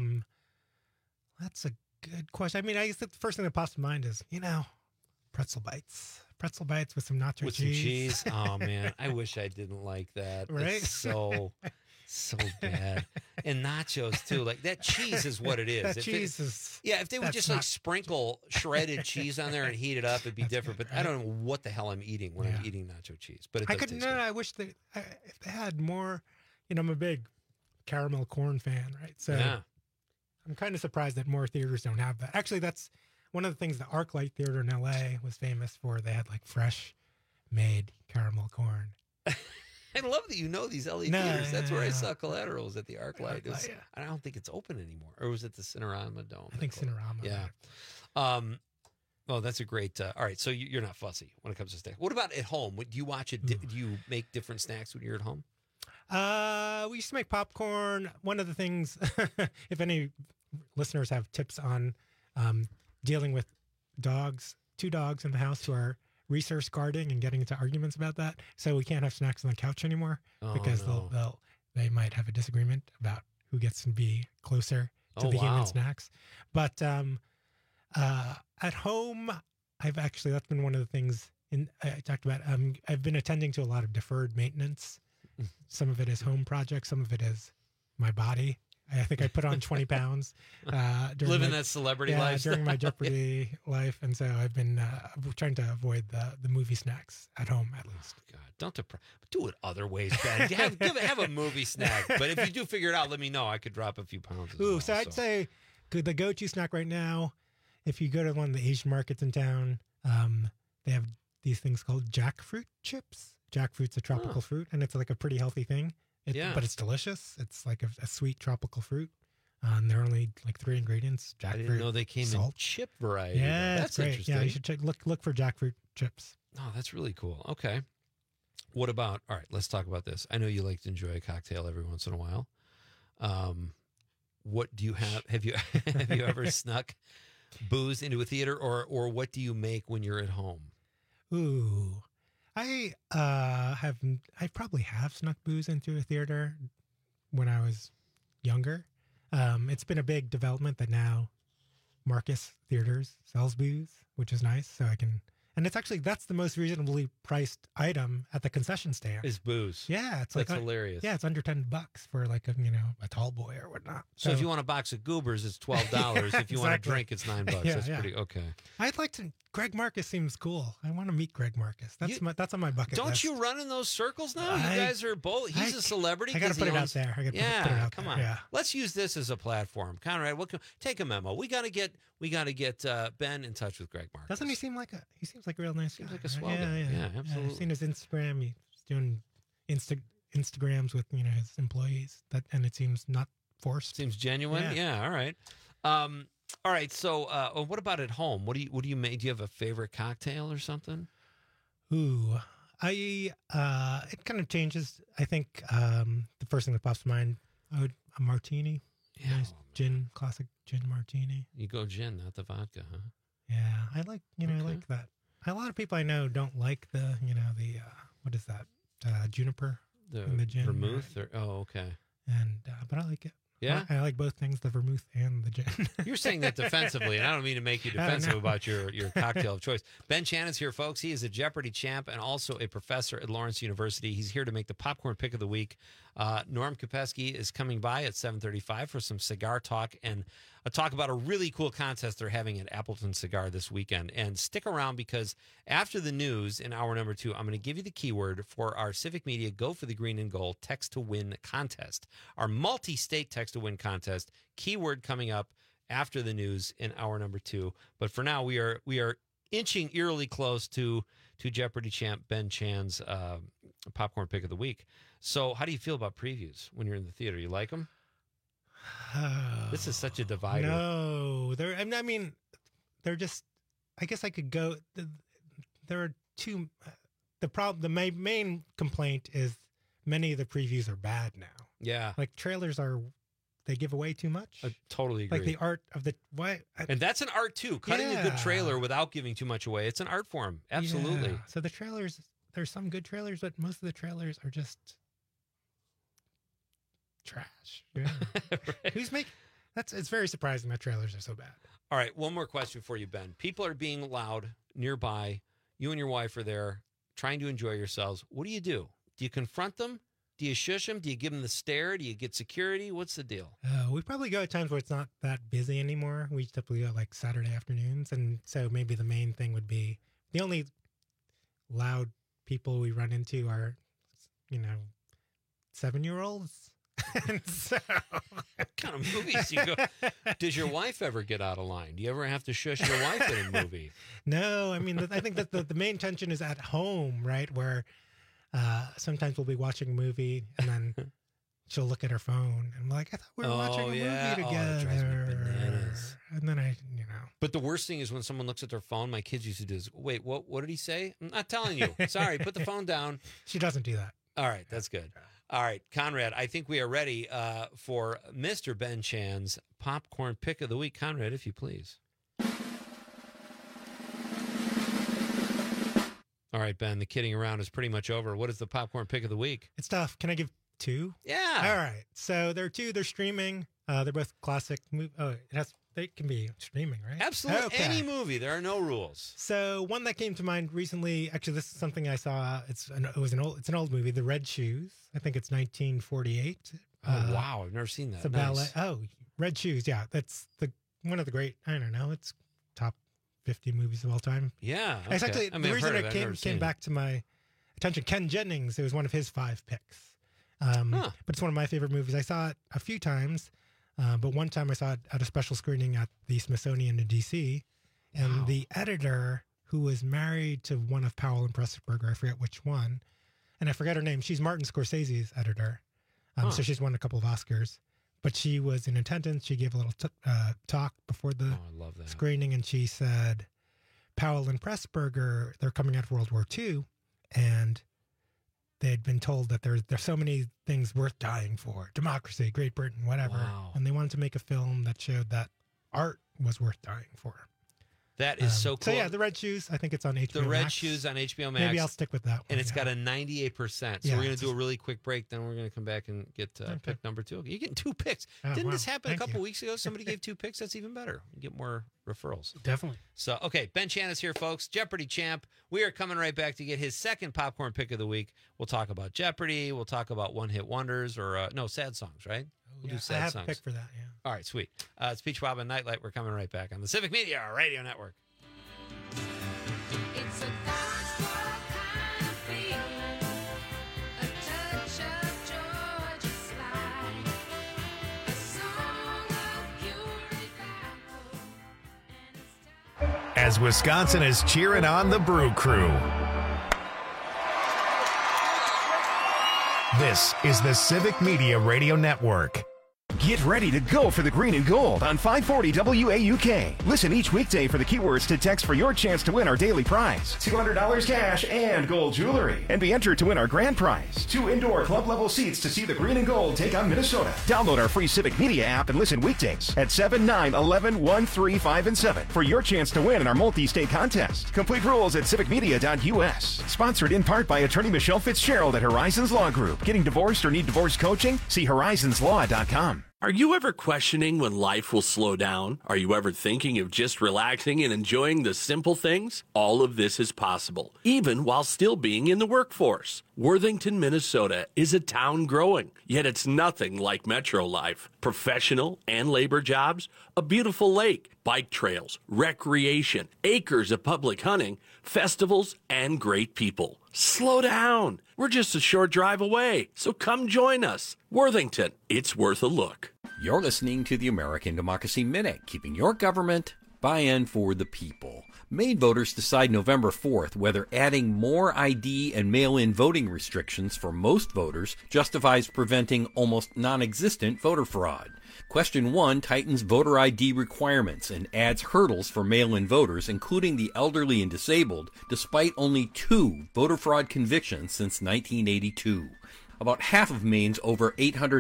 that's a good question. I mean, I guess the first thing that pops to mind is pretzel bites. Pretzel bites with some nacho with cheese. Some cheese. Oh man, I wish I didn't like that. Right? It's so bad. And nachos too. Like that cheese is what it is. That cheese is. Yeah, if they would just sprinkle shredded cheese on there and heat it up, it'd be different. But right? I don't know what the hell I'm eating when I'm eating nacho cheese. But I wish if they had more. I'm a big caramel corn fan, right? So I'm kind of surprised that more theaters don't have that. Actually, that's one of the things the ArcLight Theater in LA was famous for. They had fresh made caramel corn. I love that you know these LA theaters. That's where I saw Collateral, was at the ArcLight. I don't think it's open anymore. Or was it the Cinerama Dome? I think Cinerama. Yeah. Well, that's a great. All right, so you're not fussy when it comes to snacks. What about at home? Do you watch it? Do you make different snacks when you're at home? We used to make popcorn. One of the things, if any listeners have tips on dealing with two dogs in the house who are resource guarding and getting into arguments about that, so we can't have snacks on the couch anymore because they might have a disagreement about who gets to be closer to the human snacks. But at home, that's been one of the things I talked about. I've been attending to a lot of deferred maintenance. Some of it is home projects. Some of it is my body. I think I put on 20 pounds. Living that celebrity life. During my Jeopardy life. And so I've been trying to avoid the movie snacks at home, at least. God, don't do it other ways, Ben. Have a movie snack. But if you do figure it out, let me know. I could drop a few pounds as well. So I'd say the go-to snack right now, if you go to one of the Asian markets in town, they have these things called jackfruit chips. Jackfruit's a tropical fruit, and it's a pretty healthy thing. But it's delicious. It's like a sweet tropical fruit. And there are only 3 ingredients: jackfruit, I didn't know they came salt. in chip variety. Yeah, that's great. interesting. Yeah, you should look for jackfruit chips. Oh, that's really cool. Okay. What about? All right, let's talk about this. I know you like to enjoy a cocktail every once in a while. What do you have? Have you ever snuck booze into a theater, or what do you make when you're at home? Ooh. I probably have snuck booze into a theater when I was younger. It's been a big development that now Marcus Theaters sells booze, which is nice. So and it's actually, that's the most reasonably priced item at the concession stand. Is booze. Yeah. That's hilarious. Yeah. It's under $10 for a tall boy or whatnot. So if you want a box of Goobers, it's $12. If you want a drink, it's $9. That's pretty okay. I'd like to. Greg Marcus seems cool. I want to meet Greg Marcus. That's on my bucket list. Don't you run in those circles now? You guys are both. He's a celebrity. I got to put it out there. Put it out come there. on. Yeah. Let's use this as a platform. Conrad, take a memo. We got to get Ben in touch with Greg Marcus. Doesn't he seem like he seems like a real nice guy? Seems like a swell guy. Yeah, absolutely. I've seen his Instagram. He's doing Instagrams with his employees. And it seems not forced. Seems genuine. Yeah. All right. All right. So, what about at home? What do you make? Do you have a favorite cocktail or something? Ooh, it kind of changes. I think the first thing that pops to mind, a martini. Yeah, nice classic gin martini. You go gin, not the vodka, huh? Yeah, I like I like that. A lot of people I know don't like the what is that juniper in the gin. Vermouth okay. And but I like it. Yeah, I like both things, the vermouth and the gin. You're saying that defensively, and I don't mean to make you defensive about your cocktail of choice. Ben Shannon's here, folks. He is a Jeopardy champ and also a professor at Lawrence University. He's here to make the popcorn pick of the week. Norm Kopecky is coming by at 7:35 for some cigar talk and a talk about a really cool contest they're having at Appleton Cigar this weekend. And stick around because after the news in hour number 2, I'm going to give you the keyword for our Civic Media Go for the Green and Gold Text to Win contest, our multi-state Text to Win contest. Keyword coming up after the news in hour number 2. But for now, we are inching eerily close to Jeopardy champ Ben Chan's popcorn pick of the week. So how do you feel about previews when you're in the theater? You like them? This is such a divider. No, they're just. I guess I could go. There are two. The main complaint is many of the previews are bad now. Yeah, like trailers they give away too much. I totally agree. Like the art of the and that's an art too. Cutting a good trailer without giving too much away. It's an art form. Absolutely. Yeah. So the trailers, there's some good trailers, but most of the trailers are just trash. Yeah. Right. Who's making? It's very surprising that trailers are so bad. All right, one more question for you, Ben. People are being loud nearby. You and your wife are there trying to enjoy yourselves. What do? Do you confront them? Do you shush them? Do you give them the stare? Do you get security? What's the deal? We probably go at times where it's not that busy anymore. We typically go like Saturday afternoons. And so maybe the main thing would be the only loud people we run into are, 7-year-olds. And so, what kind of movies you go? Does your wife ever get out of line? Do you ever have to shush your wife in a movie? No, I mean, I think that the main tension is at home, right? Where sometimes we'll be watching a movie and then she'll look at her phone and I'm like, I thought we were watching a movie together. It drives me bananas. And then But the worst thing is when someone looks at their phone. My kids used to do this. Wait, what did he say? I'm not telling you. Sorry, put the phone down. She doesn't do that. All right, that's good. All right, Conrad, I think we are ready for Mr. Ben Chan's popcorn pick of the week. Conrad, if you please. All right, Ben, the kidding around is pretty much over. What is the popcorn pick of the week? It's tough. Can I give 2? Yeah. All right. So there are 2. They're streaming. They're both classic. They can be streaming, right? Absolutely. Okay. Any movie. There are no rules. So one that came to mind recently. Actually, this is something I saw. It's an old movie, The Red Shoes. I think it's 1948. Oh wow, I've never seen that. It's a ballet. Oh, Red Shoes. Yeah, that's one of the great. I don't know. It's top 50 movies of all time. Yeah. Okay. It's actually the reason it came back to my attention. Ken Jennings. It was one of his 5 picks. But it's one of my favorite movies. I saw it a few times. But one time I saw it at a special screening at the Smithsonian in D.C. And the editor, who was married to one of Powell and Pressburger, I forget which one, and I forget her name. She's Martin Scorsese's editor. So she's won a couple of Oscars. But she was in attendance. She gave a little talk before the screening, and she said, Powell and Pressburger, they're coming out of World War II, and they had been told that there's so many things worth dying for. Democracy, Great Britain, whatever. Wow. And they wanted to make a film that showed that art was worth dying for. That is so cool. So yeah, The Red Shoes, I think it's on HBO Max. The Red Shoes on HBO Max. Maybe I'll stick with that one. And it's got a 98%. So we're going to do a really quick break. Then we're going to come back and get pick number 2. You're getting 2 picks. Didn't this happen a couple weeks ago? Somebody gave 2 picks. That's even better. You get more referrals. Definitely. So, okay, Ben Chan is here, folks. Jeopardy champ. We are coming right back to get his second popcorn pick of the week. We'll talk about Jeopardy. We'll talk about one-hit wonders or, sad songs, right? We'll do sad I have songs. a pick for that, yeah. All right, sweet. It's Peach Bob and Nightlight. We're coming right back on the Civic Media Radio Network. It's a gospel kind of feeling, a touch of Georgia slide, a song of pure revival. As Wisconsin is cheering on the Brew Crew. This is the Civic Media Radio Network. Get ready to go for the green and gold on 540 WAUK. Listen each weekday for the keywords to text for your chance to win our daily prize, $200 cash and gold jewelry, and be entered to win our grand prize, 2 indoor club-level seats to see the green and gold take on Minnesota. Download our free Civic Media app and listen weekdays at 7, 9, 11, 1, 3, 5, and 7 for your chance to win in our multi-state contest. Complete rules at civicmedia.us. Sponsored in part by attorney Michelle Fitzgerald at Horizons Law Group. Getting divorced or need divorce coaching? See horizonslaw.com. Are you ever questioning when life will slow down? Are you ever thinking of just relaxing and enjoying the simple things? All of this is possible, even while still being in the workforce. Worthington, Minnesota is a town growing, yet it's nothing like metro life. Professional and labor jobs, a beautiful lake, bike trails, recreation, acres of public hunting, festivals, and great people. Slow down. We're just a short drive away, so come join us. Worthington, it's worth a look. You're listening to the American Democracy Minute, keeping your government by and for the people. Maine voters decide November 4th whether adding more ID and mail-in voting restrictions for most voters justifies preventing almost non-existent voter fraud. Question 1 tightens voter ID requirements and adds hurdles for mail-in voters, including the elderly and disabled, despite only 2 voter fraud convictions since 1982. About half of Maine's over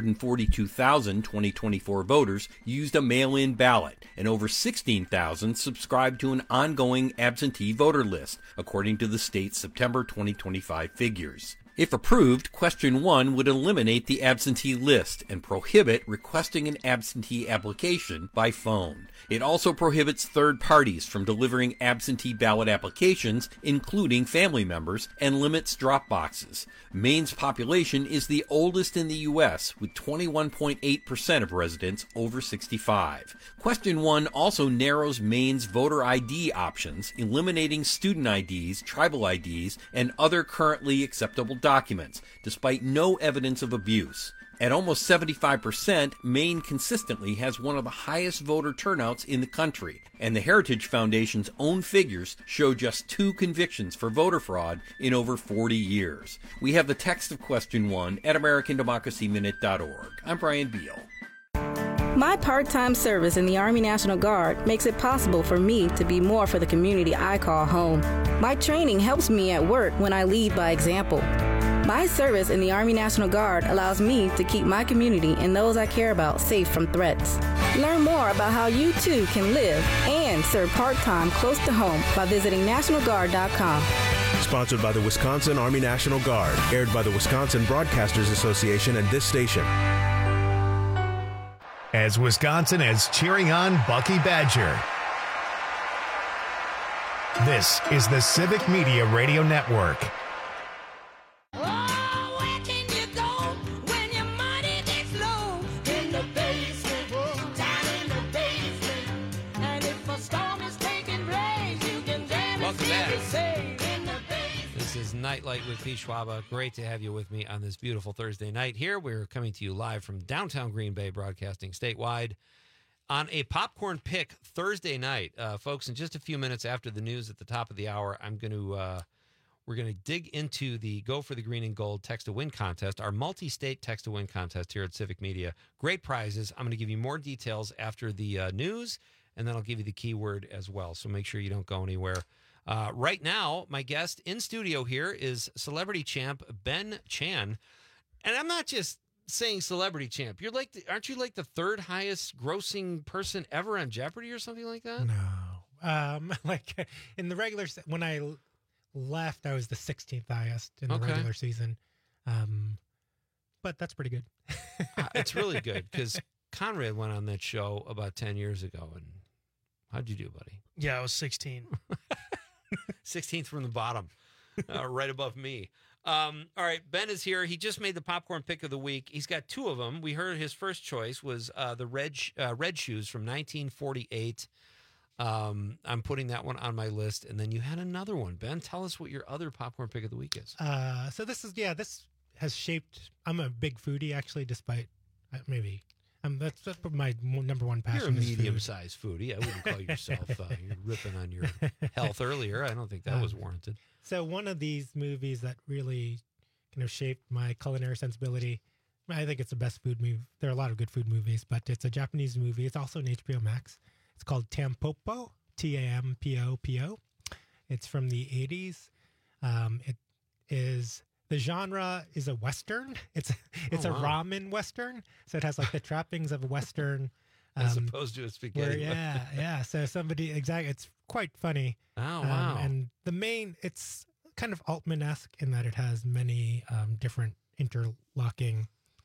842,000 2024 voters used a mail-in ballot, and over 16,000 subscribed to an ongoing absentee voter list, according to the state's September 2025 figures. If approved, Question 1 would eliminate the absentee list and prohibit requesting an absentee application by phone. It also prohibits third parties from delivering absentee ballot applications, including family members, and limits drop boxes. Maine's population is the oldest in the U.S., with 21.8% of residents over 65. Question 1 also narrows Maine's voter ID options, eliminating student IDs, tribal IDs, and other currently acceptable documents, despite no evidence of abuse. At almost 75%, Maine consistently has one of the highest voter turnouts in the country, and the Heritage Foundation's own figures show just 2 convictions for voter fraud in over 40 years. We have the text of Question 1 at AmericanDemocracyMinute.org. I'm Brian Beal. My part-time service in the Army National Guard makes it possible for me to be more for the community I call home. My training helps me at work when I lead by example. My service in the Army National Guard allows me to keep my community and those I care about safe from threats. Learn more about how you too can live and serve part-time close to home by visiting NationalGuard.com. Sponsored by the Wisconsin Army National Guard. Aired by the Wisconsin Broadcasters Association and this station. As Wisconsin is cheering on Bucky Badger. This is the Civic Media Radio Network. Nightlight with Pete Schwaba. Great to have you with me on this beautiful Thursday night here. We're coming to you live from downtown Green Bay, broadcasting statewide on a popcorn pick Thursday night. Folks, in just a few minutes after the news at the top of the hour, we're going to dig into the Go for the Green and Gold Text to Win contest, our multi-state Text to Win contest here at Civic Media. Great prizes. I'm going to give you more details after the news, and then I'll give you the keyword as well. So make sure you don't go anywhere. Right now, my guest in studio here is celebrity champ Ben Chan, and I'm not just saying celebrity champ. You're like, aren't you like the 3rd highest grossing person ever on Jeopardy or something like that? No, like in the regular when I left, I was the 16th highest in the regular season, but that's pretty good. It's really good because Conrad went on that show about 10 years ago, and how'd you do, buddy? Yeah, I was 16. 16th from the bottom, right above me. All right, Ben is here. He just made the popcorn pick of the week. He's got 2 of them. We heard his first choice was the red shoes from 1948. I'm putting that one on my list. And then you had another one. Ben, tell us what your other popcorn pick of the week is. So this has shaped, I'm a big foodie, actually, despite maybe... that's my number one passion. You're a medium-sized foodie. I wouldn't call yourself. You're ripping on your health earlier. I don't think that was warranted. So one of these movies that really kind of shaped my culinary sensibility, I think it's the best food movie. There are a lot of good food movies, but it's a Japanese movie. It's also on HBO Max. It's called Tampopo, Tampopo. It's from the 80s. It is... The genre is a Western. It's a ramen Western. So it has like the trappings of a Western. As opposed to a spaghetti. Yeah. So it's quite funny. Oh, wow. And it's kind of Altman-esque in that it has many different interlocking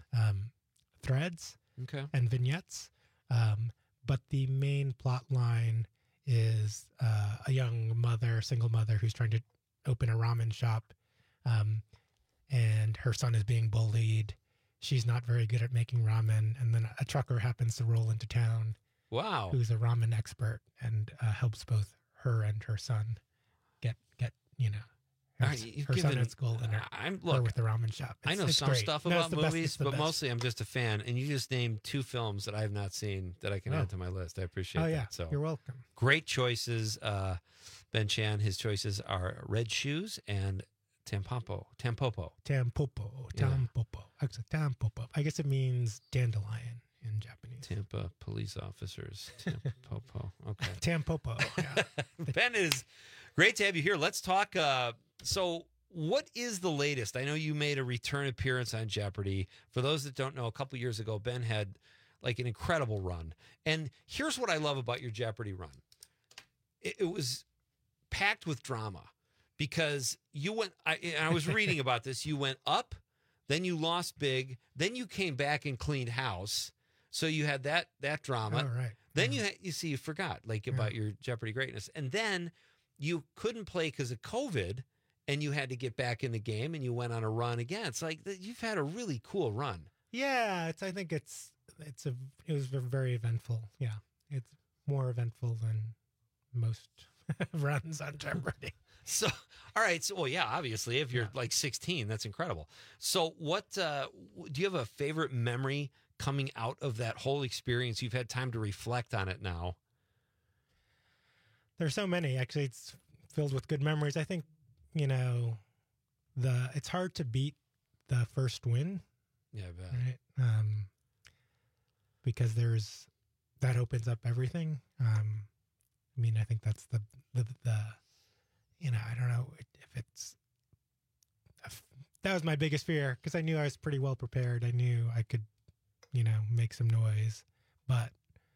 threads and vignettes. But the main plot line is a young single mother who's trying to open a ramen shop. and her son is being bullied. She's not very good at making ramen, and then a trucker happens to roll into town. Wow. Who's a ramen expert and helps both her and her son get her son at school and her with the ramen shop. I know it's some great. stuff No, about it's the best- movies, it's the but best. mostly I'm just a fan. And you just named 2 films that I have not seen that I can Oh. add to my list. I appreciate Oh, that. yeah. So You're welcome. Great choices. Ben Chan, his choices are Red Shoes and Tampopo. Tampopo. Yeah. Actually, Tampopo. I guess it means dandelion in Japanese. Tampa police officers. Tampopo. Okay. Tampopo. Yeah. Ben, it is great to have you here. Let's talk. So, what is the latest? I know you made a return appearance on Jeopardy. For those that don't know, a couple years ago, Ben had like an incredible run. And here's what I love about your Jeopardy run. It was packed with drama because you went, I was reading about this. You went up, then you lost big, then you came back and cleaned house. So you had that drama. Oh, right. Then you forgot about your Jeopardy greatness. And then you couldn't play because of COVID and you had to get back in the game and you went on a run again. It's like you've had a really cool run. Yeah, I think it was very eventful. Yeah, it's more eventful than most runs on Jeopardy. So, all right. So, well, yeah, obviously, if you're like 16, that's incredible. So, what do you have a favorite memory coming out of that whole experience? You've had time to reflect on it now. There's so many. Actually, it's filled with good memories. I think, it's hard to beat the first win. Yeah, I bet. Right? Because that opens up everything. I think that's the I don't know that was my biggest fear because I knew I was pretty well prepared. I knew I could, make some noise, but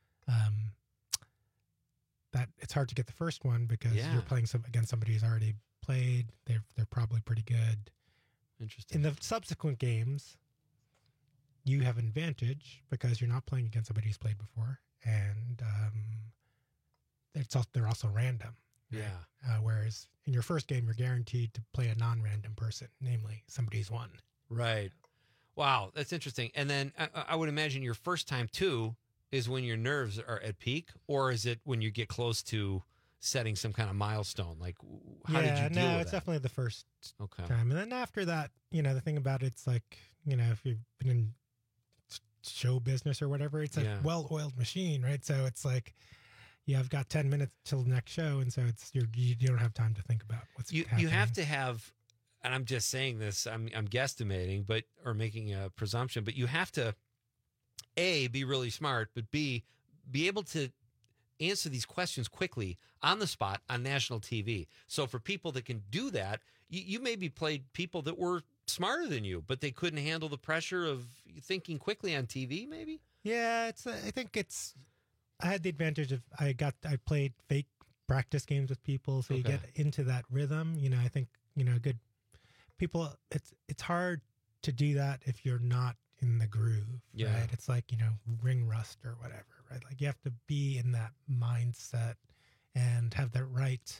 that it's hard to get the first one because you're playing against somebody who's already played. They're probably pretty good. Interesting. In the subsequent games, you have an advantage because you're not playing against somebody who's played before, and they're also random. Yeah. Whereas in your first game, you're guaranteed to play a non-random person, namely somebody who's won. Right. Wow, that's interesting. And then I would imagine your first time too is when your nerves are at peak, or is it when you get close to setting some kind of milestone? Like, how did you deal with it's that? definitely the first Okay. time. And then after that, the thing about it's like, if you've been in show business or whatever, it's a well-oiled machine, right? So it's like, I've got 10 minutes till the next show, and so you don't have time to think about what's happening. You have to have, and I'm just saying this, I'm guesstimating, or making a presumption, but you have to, A, be really smart, but B, be able to answer these questions quickly on the spot on national TV. So for people that can do that, you maybe played people that were smarter than you, but they couldn't handle the pressure of thinking quickly on TV, maybe? Yeah, I had the advantage of I played fake practice games with people, so you get into that rhythm. I think good people. It's hard to do that if you're not in the groove. Yeah. Right? It's like ring rust or whatever. Right? Like you have to be in that mindset and have the right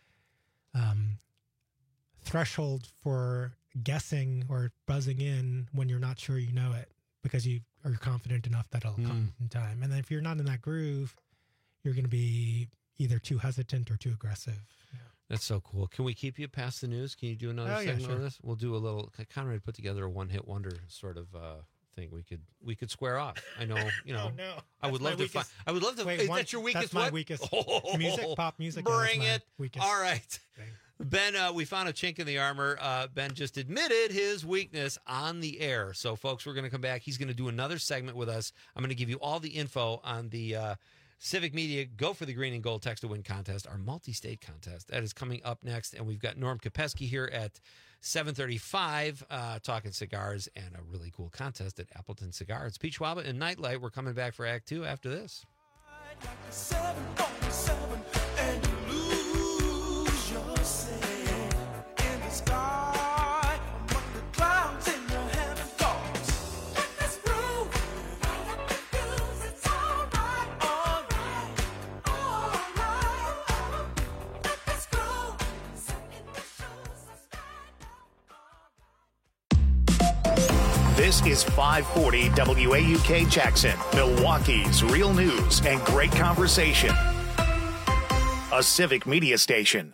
threshold for guessing or buzzing in when you're not sure you know it, because you are confident enough that it'll come in time. And then if you're not in that groove, you're going to be either too hesitant or too aggressive. That's so cool. Can we keep you past the news? Can you do another segment of this? We'll do a little. Conrad put together a one-hit wonder sort of thing. We could square off. I know. Oh, no. I would love to find. I would love to. Wait, That's your weakest. That's my what? weakest. Oh, Music, pop music. Bring that's my it. weakest All right. thing. Ben, we found a chink in the armor. Ben just admitted his weakness on the air. So, folks, we're going to come back. He's going to do another segment with us. I'm going to give you all the info on the Civic Media Go for the Green and Gold Text to Win contest, our multi-state contest. That is coming up next. And we've got Norm Kopeski here at 7:35 talking cigars and a really cool contest at Appleton Cigar. It's Pete Schwaba and Nightlight. We're coming back for Act 2 after this. 747 and you lose yourself in the sky among the clouds in your heaven thoughts. Let this groove, let the groove, it's alright, alright, alright. Let this groove, set in the shoes, This is 540 WAUK Jackson, Milwaukee's real news and great conversation. A civic media station.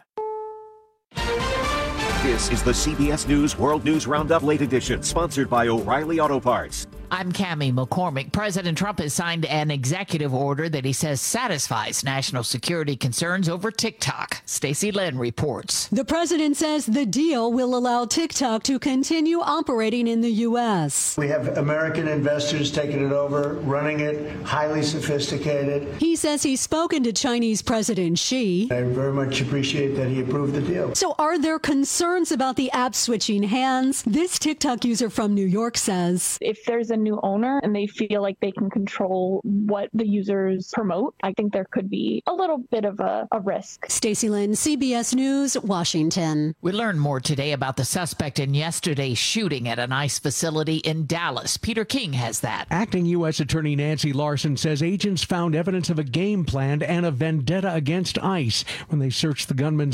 This is the CBS News World News Roundup Late Edition, sponsored by O'Reilly Auto Parts. I'm Cammie McCormick. President Trump has signed an executive order that he says satisfies national security concerns over TikTok. Stacey Lynn reports. The president says the deal will allow TikTok to continue operating in the U.S. We have American investors taking it over, running it, highly sophisticated. He says he's spoken to Chinese President Xi. I very much appreciate that he approved the deal. So are there concerns about the app switching hands? This TikTok user from New York says, if there's a new owner and they feel like they can control what the users promote, I think there could be a little bit of a risk. Stacey Lynn, CBS News, Washington. We learned more today about the suspect in yesterday's shooting at an ICE facility in Dallas. Peter King has that. Acting U.S. Attorney Nancy Larson says agents found evidence of a game plan and a vendetta against ICE when they searched the gunman's